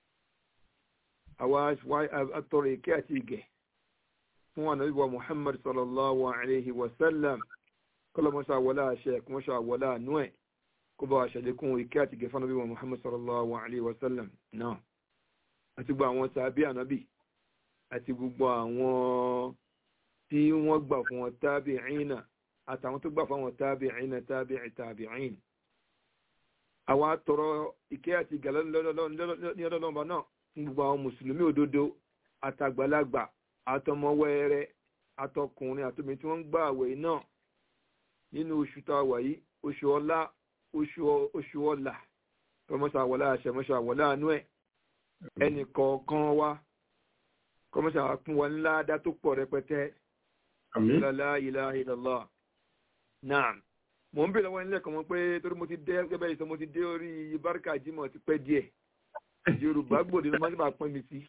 Àwa àtọrọ ìkẹ́ àti ìgẹ̀ fún Ànábì wa Muhammad sallallahu alayhi wa sallam, kọlọmọṣà wọlá àṣẹ kọmọṣà wọlá àánú ẹ̀ kó bá ṣàlékún ìkẹ́ àti ìgẹ̀ fún Ànábì wa Muhammad sallallahu alayhi wa sallam náà. Àti gbogbo àwọn tàbí Ànábì àti gbogbo àwọn tí wọ́n gbà fún wọn tabi'ina àtàwọn tó gbà fún wọn tabi'ina tabi'in. Àwọn àtọrọ ìkẹ́ àti ìgẹ̀ ní ọlọ́lọ́mọba náà fún gbogbo àwọn mùsùlùmí òdodo àtàgbàlagbà àtọmọwẹ́rẹ́ àtọkùnrin àtòmí tí wọ́n ń gbà àwẹ̀ náà nínú oṣù tá a wà yìí, oṣù ọlá, oṣù ọlà, kọmọṣà wọlá àṣẹ mọ́ṣà wọlá àánú ẹ̀. Ẹnì kọ̀ọ̀kan wa kọmọṣà fún wa ńlá dá tó pọ̀ rẹpẹtẹ. La ilaha illallah. Naam. Mo ń bèèrè lọ́wọ́ nílẹ̀ kan mọ́ pé torí mo ti dé gẹ́gẹ́ ìsọ mo ti dé orí báríkà jímọ̀ ti pẹ́ díẹ̀. Yorùbá gbòdì ló máa ń bá pín mi sí.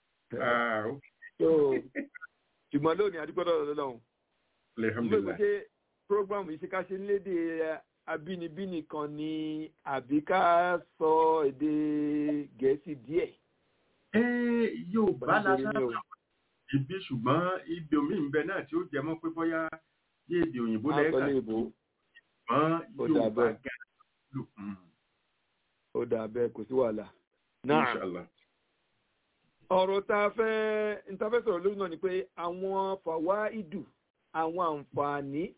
Ṣùgbọ́n lónìí àdúgbò lọ́wọ́. Mo ṣe program yìí ṣe ká ṣe lédè abínibí nìkan ni àbí ká sọ èdè Gẹ̀ẹ́sì díẹ̀. Yorùbá lásán ibi ṣùgbọ́n ibi omi ń bẹ náà tí ó jẹ mọ́ pé bóyá yé èdè òyìnbó lẹ́ẹ̀ka ṣùgbọ́n Yorùbá gẹ̀ẹ́lù. Ó dà bẹ́ẹ̀ kò sí wàhálà. Náà ọ̀rọ̀ tá a fẹ́ sọ̀rọ̀ lórí náà ni pé àwọn fàwáìdù, àwọn àǹfààní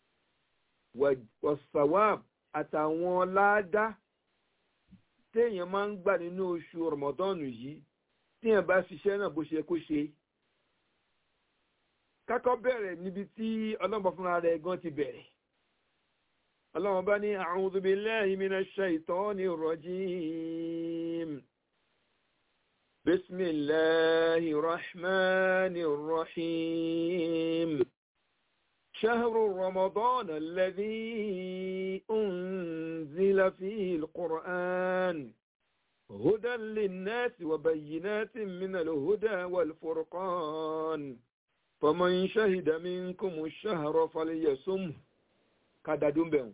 wàsàwáb àtàwọn ládá téèyàn máa ń gbà nínú oṣù Ramadan yìí téèyàn bá ṣiṣẹ́ náà bó ṣe kó ṣe. Kákọ́ bẹ̀rẹ̀ níbi tí Ọlọ́run fúnra rẹ̀ gan ti bẹ̀rẹ̀. Ọlọ́run bá ní a'udhu billahi minash shaitanir rajim. Bismillahir rahmanir rahim. شهر رمضان الذي أنزل فيه القرآن هدى للناس وبينات من الهدى والفرقان فمن شهد منكم الشهر فليصمه كدادون بهم.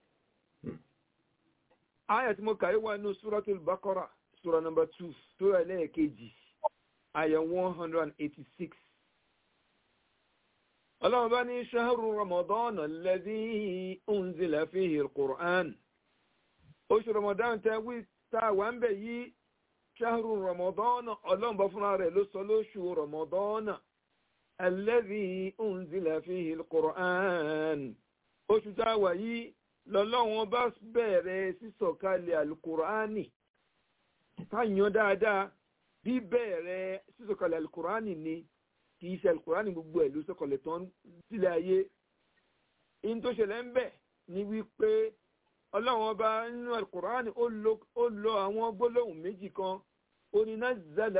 آية مكايوة سورة البقرة سورة نمبر 2 سورة لكيجي آية 186. ọlọ́run bá ní shahru Ramadan alladhi unzila fihi al-Qur'an oṣù Ramadan tẹ́wí tá a wà ń bẹ̀ yìí shahru Ramadan ọlọ́run bá fúnra rẹ̀ ló sọ lóṣù Ramadan alladhi unzila fihi al-Qur'an oṣù tá a wà yìí lọ́lọ́run bá bẹ̀rẹ̀ sísọ̀kalẹ̀ al-Qur'ani káyàn dáadáa bí bẹ̀rẹ̀ sísọ̀kalẹ̀ al-Qur'ani ni kì í ṣe al-Qur'ani gbogbo ẹ̀ ló sọ̀kalẹ̀ tán sílẹ̀ ayé in tó ṣẹlẹ̀ ń bẹ̀ ni wípé ọlọ́run ọba nínú al-Qur'ani ó lo àwọn gbólóhùn méjì kan ó ní nazzala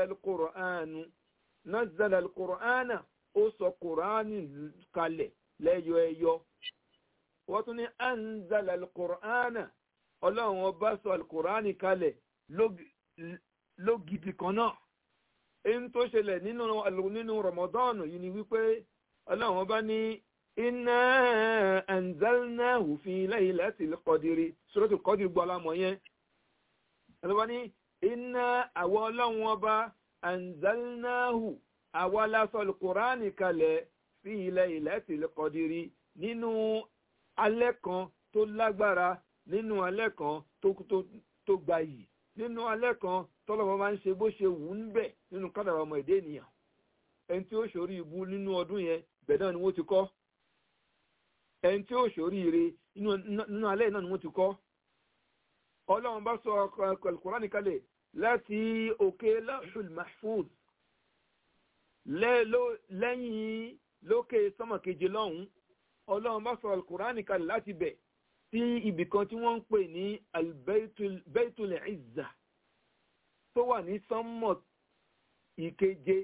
al-Qur'ana ó sọ Qur'ani kalẹ̀ lẹ́yọ ẹyọ wọ́n tún ní anzala al-Qur'ana ọlọ́run ọba sọ al-Qur'ani kalẹ̀ lógidi kan náà in tó ṣẹlẹ̀ nínú Ramadan yìí ni wípé ọlọ́run ọba ní inna anzalnahu fi laylatil qadri suratul qadri gbọ́ alámọ̀ yẹn ọlọ́ba ní inna àwọ ọlọ́run ọba anzalnahu àwa la sọ al-Qur'ani kalẹ̀ fi laylatil qadri nínú alẹ́ kan tó lágbára nínú alẹ́ kan tó gbayì nínú alẹ́ kan tọ́lọ́mọ máa ń ṣe bó ṣe wù ń bẹ̀ nínú kádàrá ọmọ èdè ènìyàn ẹni tí ó ṣorí ibu nínú ọdún yẹn bẹ̀ náà ni wọ́n ti kọ́ ẹni tí ó ṣorí ire nínú alẹ́ náà ni wọ́n ti kọ́ ọlọ́run bá sọ Al-Qur'ani kalẹ̀ láti òkè Lawhul Mahfuz lẹ́yìn lókè sánmà keje lọ́hùn ọlọ́run bá sọ Al-Qur'ani kalẹ̀ láti bẹ̀ sí ibì kan tí wọ́n ń pè ní Baitul Izza tó wà ní sánmọ̀ ìkeje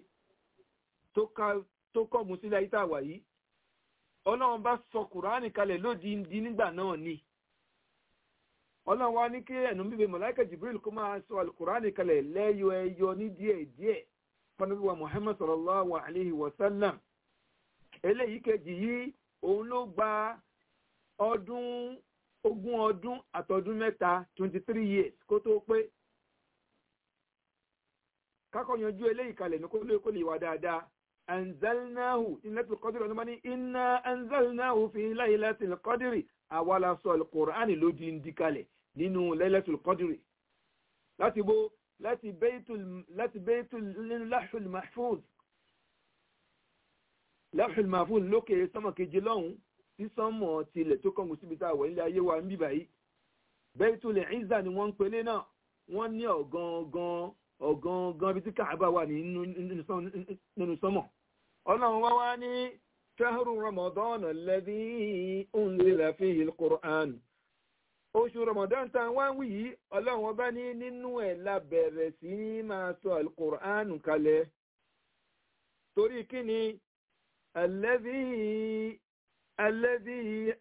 tó kọ́gun sílẹ̀ ayé tàwà yìí ọlọ́run bá sọ Kùránì kalẹ̀ lódìndí nígbà náà ni ọlọ́run wá ní kí ẹ̀nù bíbẹ̀ màláíkà Jibril kó máa sọ Al-Kùránì kalẹ̀ lẹ́yọ ẹyọ ní díẹ̀ fanabiwa Muhammad sallallahu alaihi wasallam eléyìí kejì yìí òun ló gba ogún ọdún àtọdún mẹ́ta 23 years kó tó pé kákọ́ yanjú eléyìí kalẹ̀ ní kó lè wà dáadáa anzalnahu Laylatul Qadri ọdún bá ní inna anzalnahu fi Laylatil Qadri àwa la sọ Al-Qur'ani ló di ń di kalẹ̀ nínú Laylatul Qadri láti Baitul Lawhul Mahfuz Lawhul Mahfuz lókè sánmà keje lọ́hùn tí sánmọ̀ tilẹ̀ tó kọ́ngùn síbi tá a wọ̀ nílé ayé wa ń bíbà yìí Baitul Izza ni wọ́n ń pelé náà wọ́n ní ọ̀gangan bí tí Káàbà wà nínú sánmọ̀ ọlọ́run wá wá ní shahru Ramadan alladhi unzila fihi al-Qur'an oṣù Ramadan tá wá ń wí yìí ọlọ́run ọba ní nínú ẹ̀ la bẹ̀rẹ̀ sí ní máa sọ al-Qur'an kalẹ̀ torí kí ni الذي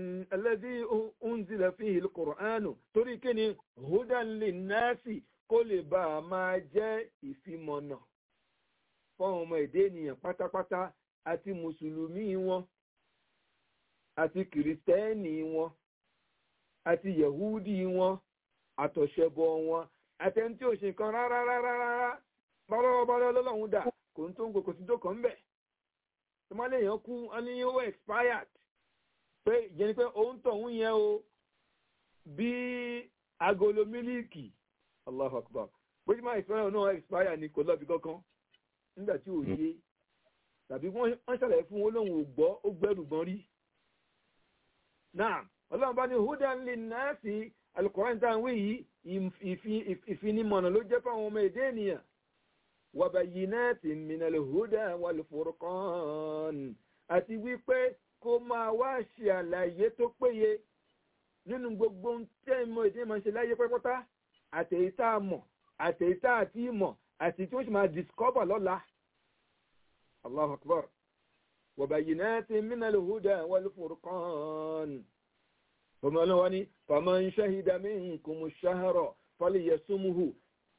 أنزل فيه القرآن torí kí ni hudan linnasi kó lè bá a máa jẹ́ ìfimọ̀nà fún ọmọ èdè ènìyàn pátápátá àti mùsùlùmí wọn àti kìrìsìtẹ́nì wọn àti yahudi wọn àtọ̀ṣẹbọ wọn àtẹni tí ò ṣe nǹkan rárá bọ́lọ́wọ́ lọ́lọ́run dà kò ń tó ń gbogbo sí tó kàn ń bẹ̀ tọ́mọ́lé èèyàn kú ní ó expired pé jẹ́ ni pé òun tọ̀hún yẹn o bí agolo mílíìkì Allahu Akbar bójú máa expire náà expire ni kò lọ́ọ̀bì kankan nígbà tí ò yé tàbí wọ́n ṣàlàyé fún wọn lóhun ò gbọ́ ó gbẹ́rù gbọ́n rí náà ọlọ́run bá ní hudan linnasi Al-Qur'an tá à ń wí yìí ìfinimọ̀nà ló jẹ́ fáwọn ọmọ èdè ènìyàn wa bayyinatin minal huda wal furqan àti wípé kó máa wá ṣe àlàyé tó péye nínú gbogbo tẹ́ẹ̀mọ̀ èdè máa ń ṣe láyé pẹ́pọ́tá àtẹ̀yítà mọ̀ àtẹ̀yítà àti ìmọ̀ àti tí wọ́n ṣe máa discover lọ́la Allahu Akbar wa bayyinatin minal huda wal furqan ọmọ ọlọ́wọ́ ní faman shahida minkumu shahra falyasumhu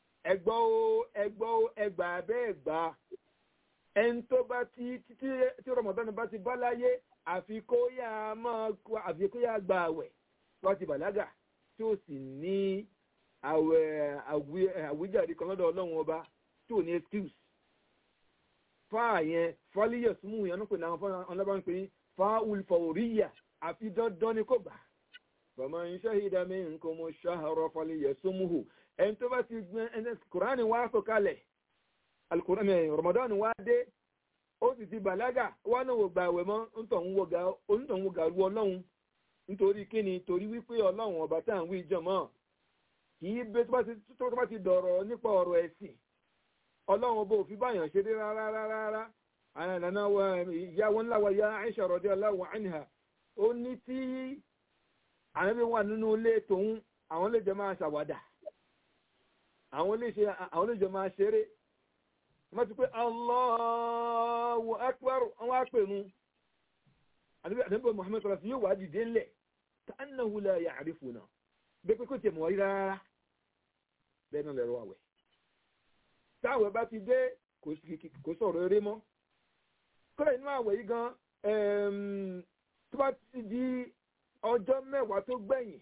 ẹgbà bẹ́ẹ̀gbà ẹni tó bá tí Ramadan bá ti bá láyé àfi kó yá gba àwẹ̀ wọ́n ti bàlágà tí ó sì ní àwíjàre kan lọ́dọ̀ ọlọ́run ọba tí ò ní excuse fáà yẹn fọ́líyẹ̀ súnmù yẹn nípe náà ọlọ́bàá ń pè ní fáwùl fọ̀ríyà àfi dandan ni kò gbà. faman shahida minkumu shahra falyasumhu ẹni tó bá ti gbẹ́ ẹni kùránì wá sọ̀kalẹ̀ alukùránì Ramadan wá dé ó sì ti bàlágà wá náà wò gbà àwẹ̀ mọ́ onítọ̀hún wò gà ru ọlọ́run nítorí kíni torí wípé ọlọ́run ọba tá à ń wí jọmọ́ kì í bẹ tó bá ti dọ̀rọ̀ nípa ọ̀rọ̀ ẹ̀sìn ọlọ́run ọba òfin báyàn ṣe dé rárá àyànnà ìyàwó ńlá wa ya Aisha radiyallahu anha ó ní tí ànábì wà nínú ilé tòun àwọn lè jẹ máa ṣàwàdà àwọn lè jẹ máa ṣeré wọ́n ti pé Allahu akbar àwọn apẹ̀nu ànábì Muhammad sallallahu alaihi wasallam yóò wá dìde ńlẹ̀ ka'annahu la ya'rifuna bẹ́ẹ̀ pé kò tiẹ̀ mọ̀ wáyé rárá bẹ́ẹ̀ náà lẹ́rọ àwẹ̀ táwẹ̀ bá ti dé kò sọ̀rọ̀ eré mọ́ kọ́lẹ̀ inú àwẹ̀ yìí gan tó bá ti di ọjọ́ mẹ́wàá tó gbẹ̀yìn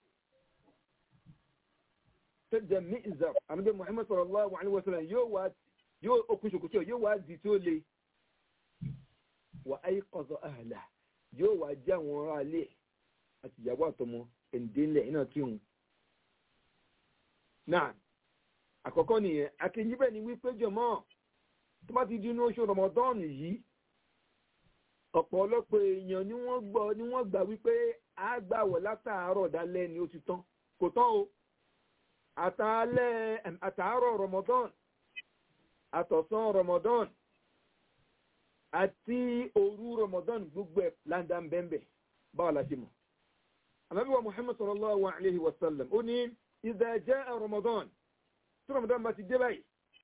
tó jẹ́ mizar ànábì Muhammad sallallahu alaihi wasallam yóò okùn ṣòkòtò yóò wá di tí ó le wà ayqadha ahla yóò wá jẹ́ àwọn ará ilé àti ìyàwó àtọmọ ẹ̀ǹdẹ́lẹ̀ iná tí òun. náà àkọ́kọ́ nìyẹn akéyí bẹ́ẹ̀ ni wípé jọmọ́ tó bá ti di inú oṣù Ramadan yìí ọ̀pọ̀lọpọ̀ èèyàn ni wọ́n gbà wípé a gbàwọ̀ látàárọ̀ dálẹ́ ni ó ti tán kò tán o àtàárọ̀ Ramadan àtọ̀sán Ramadan àti òru Ramadan gbogbo ẹ̀ láńdá ń bẹ́ẹ̀ báwa la ṣe mọ̀. Ànábì wa Muhammad sallallahu alayhi wa sallam ó ní idha jaa Ramadan tí Ramadan bá ti dé báyìí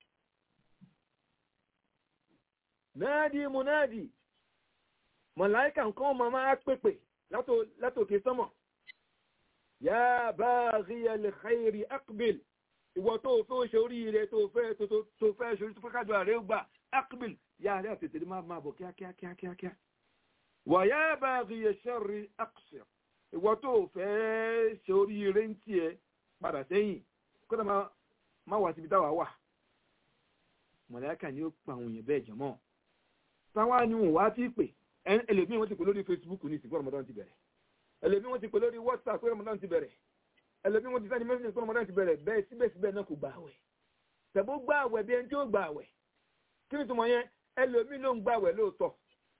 náàdì munadi màláíkà nǹkan ọmọ máa pèpè látòkè sánmọ̀ ya baghiyal khairi aqbil ìwọ tó fẹ́ ṣe oríire tó fẹ́ ṣe tó fẹ́ kájọ ààrẹ gbà aqbil ya rẹ̀ tètè máa bọ̀ kíákíá wa ya baghiya sharri aqsir ìwọ tó fẹ́ ṣe oríire ń tiẹ̀ padà sẹ́yìn kódà má wà síbi táwa wà màláíkà ni ó pa àwọn èèyàn bẹ́ẹ̀ jọmọ́ táwa ni wọ́n wá tí pè ẹlòmíì wọ́n ti pè lórí Facebook ní ìsìnkú Ramadan ti bẹ̀rẹ̀ ẹlòmíì wọ́n ti pè lórí WhatsApp pé Ramadan ti bẹ̀rẹ̀ ẹlòmíì wọ́n ti sẹ́ni mẹ́sìn pé Ramadan ti bẹ̀rẹ̀ bẹ́ẹ̀ síbẹ̀síbẹ̀ náà kò gbà àwẹ̀ tẹ̀bó gbà àwẹ̀ bí ẹni tí ó gbà àwẹ̀ kí ni túmọ̀ yẹn ẹlòmíì ló ń gbà àwẹ̀ lóòótọ́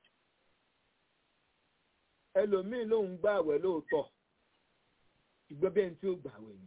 ẹlòmíì ló ń gbà àwẹ̀ lóòótọ́ ìgbẹ́ bí ẹni tí ó gbà àwẹ̀ ni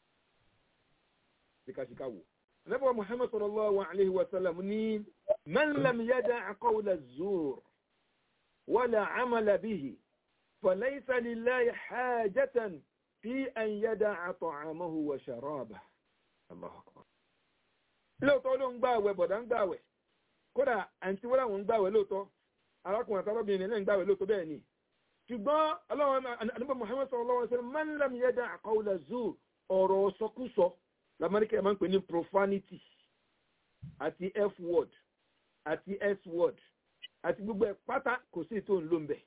síkàsíkà wò. Ànábì Muhammad sallallahu alayhi wa sallam ní man lam yada' qawla az-zur wala 'amala bihi falaysa lillahi hajatan fi an yada'a ta'amahu wa sharabahu. Allahu akbar. Lóòótọ́ ló ń gbààwẹ̀ bọ̀dá ń gbààwẹ̀ kódà àǹtí wọ́n láwọn ń gbààwẹ̀ lóòótọ́ arákùnrin àtàrọ́bìnrin náà ń gbààwẹ̀ lóòótọ́ bẹ́ẹ̀ ni ṣùgbọ́n Ànábì Muhammad sallallahu alayhi wa sallam man lam yada' qawla az-zur ọ̀rọ̀ sọkúsọ lamẹ́ríkà ẹ̀ máa ń pè ní profanity àti f-word àti s-word àti gbogbo ẹ̀ pátá kò sí ètò ńlò ń bẹ̀.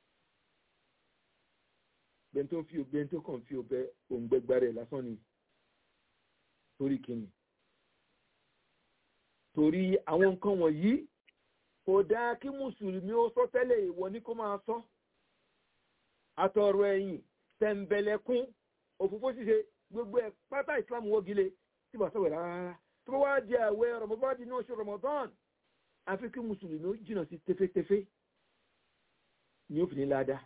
bẹ́ẹ̀ tó kàn fi ọbẹ̀ òǹgbẹ́gbà rẹ̀ lásán ni torí kíni. torí àwọn nǹkan wọ̀nyí kò dáa kí mùsùlùmí ó sọ tẹ́lẹ̀ ìwọ ní kó máa sọ. àtọ̀rọ̀ ẹ̀yìn tẹ̀m̀bẹ̀lẹ̀kún òfófó ṣíṣe gbogbo ẹ̀ pátá Islam wọ́gilé tí bá sọ̀rọ̀ rárá tó bá wá di àwẹ̀ Ramadan di ní oṣù Ramadan àfi kí mùsùlùmí ó jìnà sí tẹfẹ́tẹfẹ́ ni ó fi ní ládàá.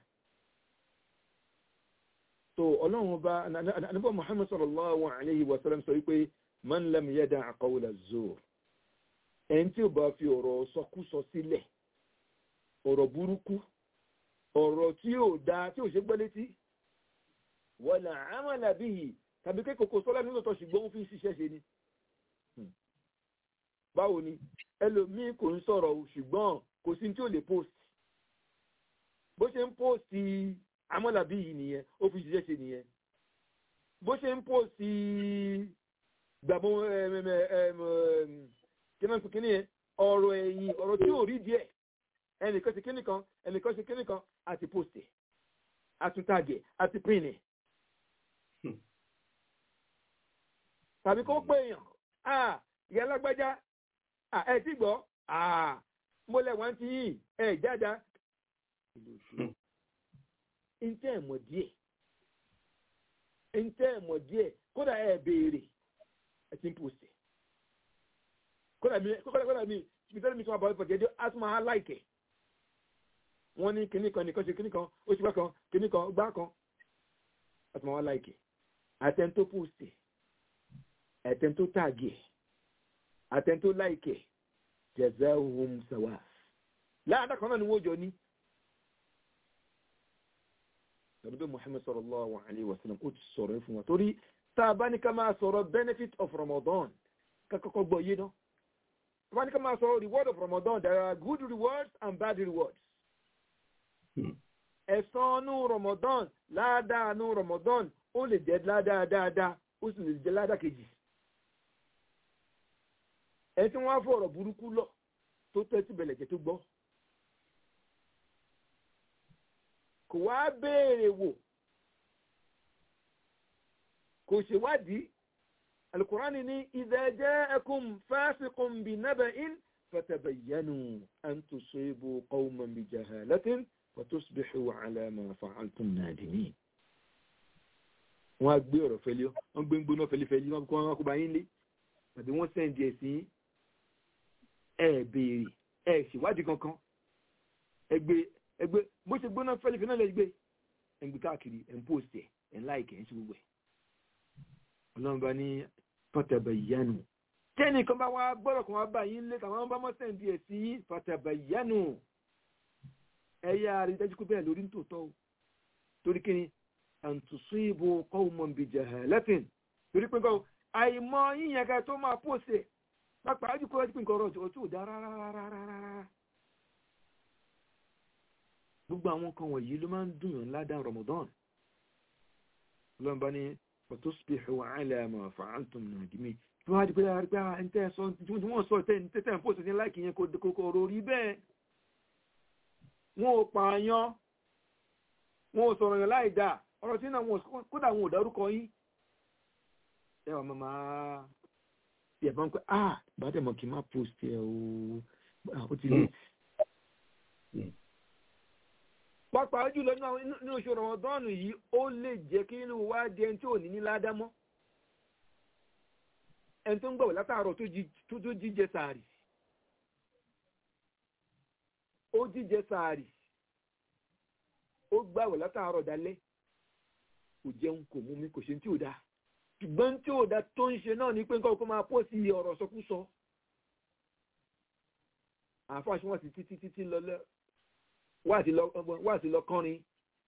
tó ọlọ́run ọba Ànábì Muhammad sallallahu alayhi wa sallam sọ wípé man lam yada' qawla az-zur ẹni tí ó bá fi ọ̀rọ̀ sọkúsọ sílẹ̀ ọ̀rọ̀ burúkú ọ̀rọ̀ tí ò dáa tí ò ṣe gbọ́ létí wala 'amala bihi tàbí kí kòkó sọ́lá nínú ọ̀tọ̀ ṣùgbọ́n ó fi ṣiṣẹ́ ṣe ni. báwo ni ẹlòmíì kò ń sọ̀rọ̀ ṣùgbọ́n kò sí tí ó lè post bó ṣe ń post amọ́làbí yìí nìyẹn ó fi ṣiṣẹ́ ṣe nìyẹn bó ṣe ń post gbàgbọ́ kíní yẹn ọ̀rọ̀ ẹ̀yìn ọ̀rọ̀ tí ò rí díẹ̀ ẹnìkan ṣe kíní kan ẹnìkan ṣe kíní kan àti post ẹ̀ àtúntàgẹ̀ àti pin ẹ̀. tàbí kó pé èèyàn ìyá lágbájá ẹ ti gbọ́ mo lẹ̀ wọ́n ti yìn ẹ̀ jáda ìlú òṣù ntẹ́ ẹ̀mọ̀ díẹ̀ kódà ẹ̀ béèrè ẹ̀ ti ń pòsè kódà mi ìbítẹ́lẹ̀ mi tí wọ́n bá wọ́pọ̀ jẹ́jọ́ asma aláìkẹ́ wọ́n ní kíní kan nìkan ṣe kíní kan oṣù kan kíní kan gbá kan asma aláìkẹ́ àtẹ̀ntó pòsè àtẹ̀ntó tààgì àtẹ̀ntó láìkẹ́ jazaohum sawa láàdá kan náà ni wọ́n jọ ní. Nabi Muhammad sallallahu alaihi wasallam ó ti sọ̀rọ̀ fún wa torí tá a bá ní ká máa sọ̀rọ̀ benefit of Ramadan ká kọ́kọ́ gbọ́ yé náà. Tá a bá ní ká máa sọ̀rọ̀ reward of Ramadan, there are good rewards and bad rewards. Ẹ̀san nú Ramadan, ládàá nú Ramadan, ó lè jẹ́ ládàá dáadáa, ó sì lè jẹ́ ládàá kejì. Ẹ tí wọ́n á fọ̀rọ̀ burúkú lọ tó tẹ́tí bẹ̀lẹ̀jẹ̀ tó gbọ́. Kò wá béèrè wò kò ṣèwádìí Al-Qur'ani ní idha ja'akum fasiqun binaba'in fatabayyanu an tusibu qawman bijahalatin fatusbihu ala ma fa'altum nadimin. Wọ́n á gbé ọ̀rọ̀ fẹ́lẹ́ wọ́n gbé ń gbóná fẹ́lẹ́fẹ́lẹ́ wọ́n kó bá yín lé tàbí wọ́n sẹ́ǹdì ẹ̀sìn ẹ̀ béèrè ẹ̀ ṣèwádìí kankan ẹgbẹ́ bó ṣe gbóná fẹ́lẹ́fẹ́ náà lè gbé ẹgbẹ́ káàkiri ẹ̀ ń pòsì ẹ̀ ń láìkẹ́ ẹ̀ ń ṣe gbogbo ẹ̀. Ọlọ́run bá ní fatabayyanu kẹ́ni kan bá wá gbọ́dọ̀ kan wá bá yín lé tàwọn bá mọ́ sẹ́ǹdì ẹ̀ sí fatabayyanu ẹ̀yà àrídájú pé bẹ́ẹ̀ lórí nítòótọ́ o torí kí ni an tusibu qawman bijahalatin torí pé nǹkan àìmọ̀ yíyan ká tó máa pòsì pápá àjùkọ́ ọjọ́ pé nǹkan ọ̀rọ̀ ọ̀tún ò dá rárá. Gbogbo àwọn kan wọ̀nyí ló máa ń dùn yàn ládàá Ramadan. Ọlọ́run bá ní fatusbihu ala ma fa'altum nadimin. Tí wọ́n á di pé ń tẹ́ sọ tí wọ́n sọ tẹ́tẹ́ ń pòsì ní láìkì yẹn kò rí bẹ́ẹ̀. Wọ́n ò pààyàn, wọ́n ò sọ̀rọ̀ yàn láì dá, ọ̀rọ̀ tí náà kódà wọn ò dárúkọ yín. Ẹ wà máa bí ẹ̀ bá ń pẹ́ bá dẹ̀ mọ̀ kí n má post ẹ̀ ó ti lé. Pápá jùlọ ní oṣù Ramadan yìí ó lè jẹ́ kí inú wa di ẹni tí ò ní ládámọ́. Ẹni tó ń gbọ̀wọ̀ látàárọ̀ tó jíjẹ sàárì. Ó jíjẹ sàárì. Ó gbàwẹ̀ látàárọ̀ dalẹ́. Kò jẹun kò mú mi kò ṣe tí ò dáa. Ṣùgbọ́n tí ò dáa tó ń ṣe náà ní pé nǹkan kó máa pọ̀ sí ọ̀rọ̀ sọkúsọ. Àáfàá ṣe wọ́n ti títí lọ́lẹ́. Wá sí lọ kọrin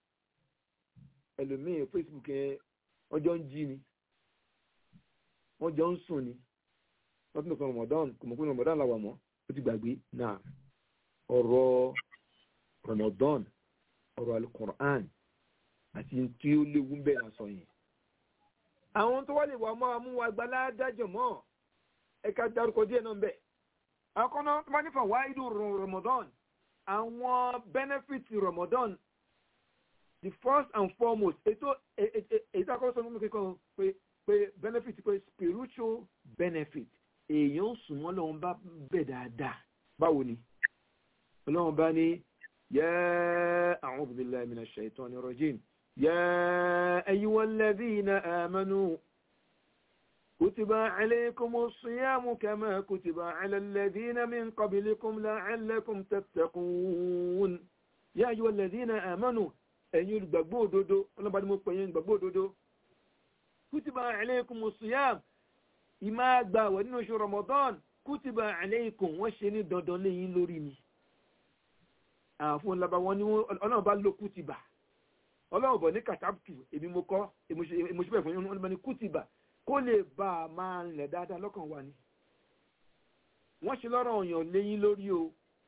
ẹlòmíì Facebook ẹ ọjọ́ ń jí ni wọ́n jọ ń sùn ni wọ́n tún lọ́kàn Ramadan kò mọ̀ pé Ramadan làwà mọ́ ó ti gbàgbé náà ọ̀rọ̀ Ramadan ọ̀rọ̀ Al-Qur'an àti tí ó léwu bẹ́ẹ̀ náà sọ yẹn. Àwọn tó wá lè wà mọ́ amúwagbálá dájọ́ mọ́ ẹ̀ka dárúkọ díẹ̀ náà ń bẹ̀. Àkọ́nà tó bá nífà wá ìdú Ramadan. Àwọn benefits Ramadan, the first and foremost, ètò àkọ́sọ́ fún mi kíkọ́ pé benefit pé spiritual benefit èèyàn súnmọ́ lọ́wọ́n bá bẹ̀ dáadáa báwo ni ọlọ́wọ́n bá ní yā a'ūdhu billahi minash shaytāni rajīm yā ayyuhal ladhīna āmanū كتب عليكم الصيام كما كتب على الذين من قبلكم لعلكم تتقون يا أيها الذين آمنوا أن يلبقوا دودو أنا بعد ما بقين يلبقوا دودو كتب عليكم الصيام إما أقبع ونوش رمضان كتب عليكم وشني دودو لين لوريني àfún laba wọn ni Ọlọ́run bá lò kútìbà Ọlọ́run bọ̀ ní kàtàbùtù èmi mo kọ́ èmòṣìbẹ̀ fún yín wọ́n ní kútìbà kó lè bá a máa lẹ̀ dáadáa lọ́kàn wa ni wọ́n ṣe lọ́rọ̀ ọ̀yàn léyìn lórí o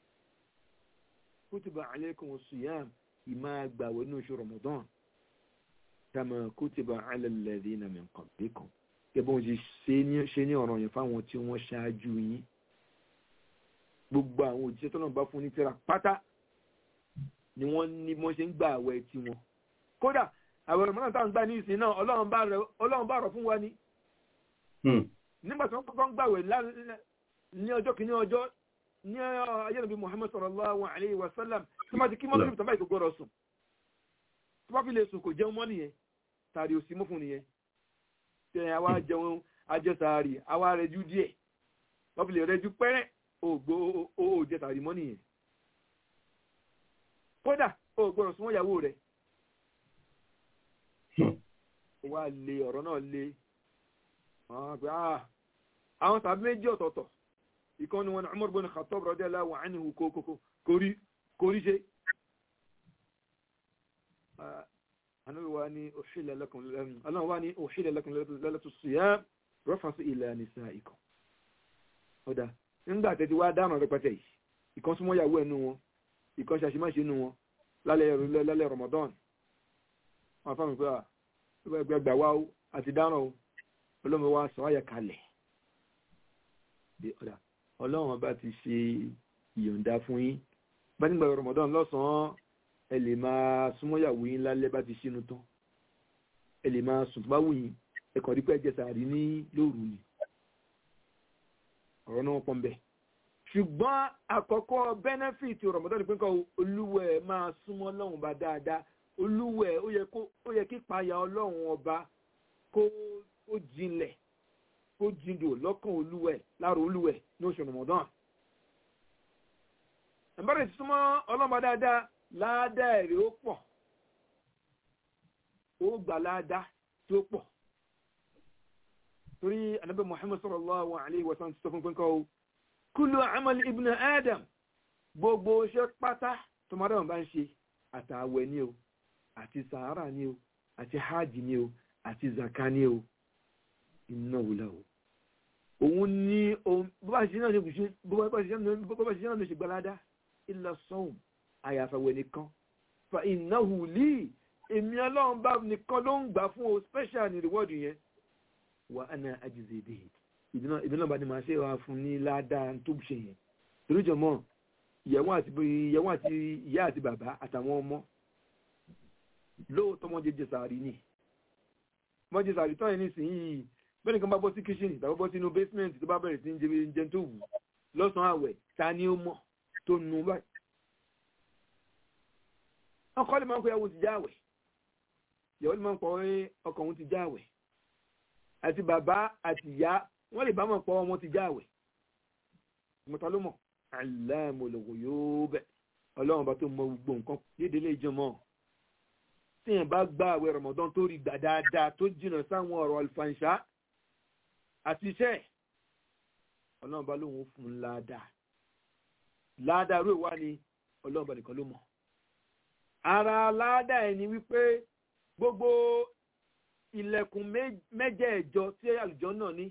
kutiba alaykum siyam ìmá gbàwẹ̀ ní oṣù Ramadan kama kutiba ala alladhina min qablikum kẹbọn ṣe ní ọ̀rọ̀ yẹn fáwọn tí wọ́n ṣáájú yín gbogbo àwọn òjíṣẹ́ tó náà bá fún ní tírà pátá ni wọ́n ní wọ́n ṣe ń gbàwẹ̀ tiwọn kódà àwọn Ramadan táwọn gbà ní ìsìn náà Ọlọ́run bá rọ̀ fún wa ni nígbà tí wọ́n kọ́kọ́ ń gbàwẹ̀ ní ọjọ́ kìíní ọjọ́ ní ayé nàbí Muhammad sallallahu alayhi wa sallam tí wọ́n ti kí mọ́tò tàbí ìkókó rọ̀ sùn tí wọ́n fi lè sùn kò jẹun mọ́ nìyẹn tàrí òsì mú fún nìyẹn tẹ àwa jẹun ajẹsàárì àwa rẹjú díẹ̀ wọ́n fi lè rẹjú pẹ́rẹ́ ó jẹ tàrí mọ́ nìyẹn kódà ó gbọ́dọ̀ súnmọ́ ìyàwó rẹ̀ wá lé ọ̀rọ̀ náà lé àwọn tàbí méjì ọ̀tọ̀ọ̀tọ̀ ìkan ni wọn Umar bin Khattab radiyallahu anhu kórí ṣe anáwó wa ní uhilla lakum laylatu siyam rafasu ila nisaikum ọ̀dà nígbà tẹ́tí wá dáná rẹpẹtẹ yìí ìkan súnmọ́ ìyàwó ẹnu wọn ìkan ṣàṣìmáṣe inú wọn lálẹ́ Ramadan wọn fáwọn pé gbẹgbẹ wa ó àti dáná ó ọlọ́mọ wa sọ àyà kalẹ̀ ọlọ́run bá ti ṣe ìyọ̀ǹda fún yín bá nígbà Ramadan lọ́sàn-án ẹ lè máa súnmọ́ ìyàwó yín lálẹ́ bá ti ṣínú tán ẹ lè máa sùn tó bá wù yín ẹ kàn rí pé ẹjẹ sàárì ní lóru ni ọ̀rọ̀ náà pọ̀ ń bẹ̀. ṣùgbọ́n àkọ́kọ́ benefit Ramadan ni pé nǹkan olúwẹ̀ máa súnmọ́ ọlọ́run bá dáadáa olúwẹ̀ ó yẹ kí ìpayà ọlọ́run ọba kó jinlẹ̀ kó jindò lọ́kàn olúwẹ̀ láàrọ̀ olúwẹ̀ ní oṣù Ramadan. ẹ̀mbẹ́rẹ̀ súnmọ́ ọlọ́run bá dáadáa láàdá ẹ̀rẹ́ ó pọ̀ ó gbà láàdá tí ó pọ̀ torí Ànábì Muhammad sallallahu alayhi wa sallam ti sọ fún pẹ́ńkọ́ kullu amal ibn Adam gbogbo iṣẹ́ pátá tó máa dáwọn bá ń ṣe àtàwẹ̀ ni o àti sàárà ni o àti hajj ni o àti zaka ni o iná wùlá o òun ní bó bá ṣe náà ló ṣe gbalada illa sawm àyàfàwẹ̀ nìkan fa innahu li èmi ọlọ́run bá nìkan ló ń gbà fún o special ní reward yẹn wa ana ajzi bihi ìbí náà bá ní máa ṣe wá fún ní ládàá tó ṣe yẹn torí jọmọ ìyàwó àti ìyá àti bàbá àtàwọn ọmọ lóòótọ́ mọ́ jẹjẹ sàárì ní mọ́ jẹ sàárì tán yẹn nísìnyí bẹ́ẹ̀ nìkan bá bọ́ sí kíṣìnì tàbí bọ́ sínú basement tó bá bẹ̀rẹ̀ sí ń jẹ tó wù lọ́sàn-án àwẹ̀ ta ni ó mọ̀ tó nu báyìí ọkọ lè máa ń kọ ìyàwó ti jáwẹ̀ ìyàwó lè máa ń kọ ọkọ òun ti jáwẹ̀ àti bàbá àti ìyá wọ́n lè bá mọ̀ pọ̀ ọmọ ti jáwẹ̀ mọ̀tá ló mọ̀ aláàmọ̀lòwò yóò bẹ̀ ọlọ́run bá tó mọ gbogbo nǹkan lédè lè jọmọ́ tí yẹn bá gbà àwẹ̀ Ramadan tó rí gbà dáadáa tó jìnnà sáwọn ọ̀rọ̀ alfanṣá àti iṣẹ́ ọlọ́run bá lóun fún un ládàá rú ìwá ni ọlọ́run bá nìkan ló mọ̀ ara ládàá ẹni wípé gbogbo ilẹ̀kùn mẹ́jẹ̀ẹ̀jọ tí àlùjọ náà ní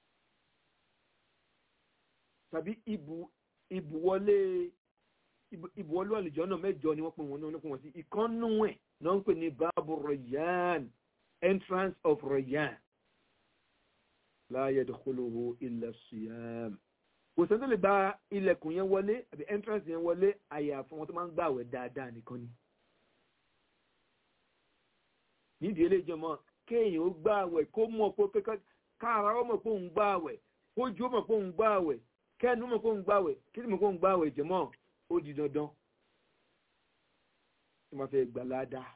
tàbí ìbùwọlé àlùjọ náà mẹ́jọ ni wọ́n pè wọ́n sí ìkànnù ẹ̀ náà ń pè ní báàbù Rayyan entrance of Rayyan la yadkhuluhu illa siyam kò sẹ́ni tó lè gba ilẹ̀kùn yẹn wọlé àbí entrance yẹn wọlé àyàfi wọn tó máa ń gbààwẹ̀ dáadáa nìkan ni nídìí eléjọ mọ́ kéèyàn ó gbààwẹ̀ kó mọ̀ pé káàrà ó mọ̀ pé òun gbààwẹ̀ kójú ó mọ̀ pé òun gbààwẹ̀ kẹ́nu mọ̀ pé òun gbààwẹ̀ kí ni mọ̀ pé òun gbààwẹ̀ jẹ̀mọ́ ó di dandan tí wọ́n fẹ́ gbà ládàá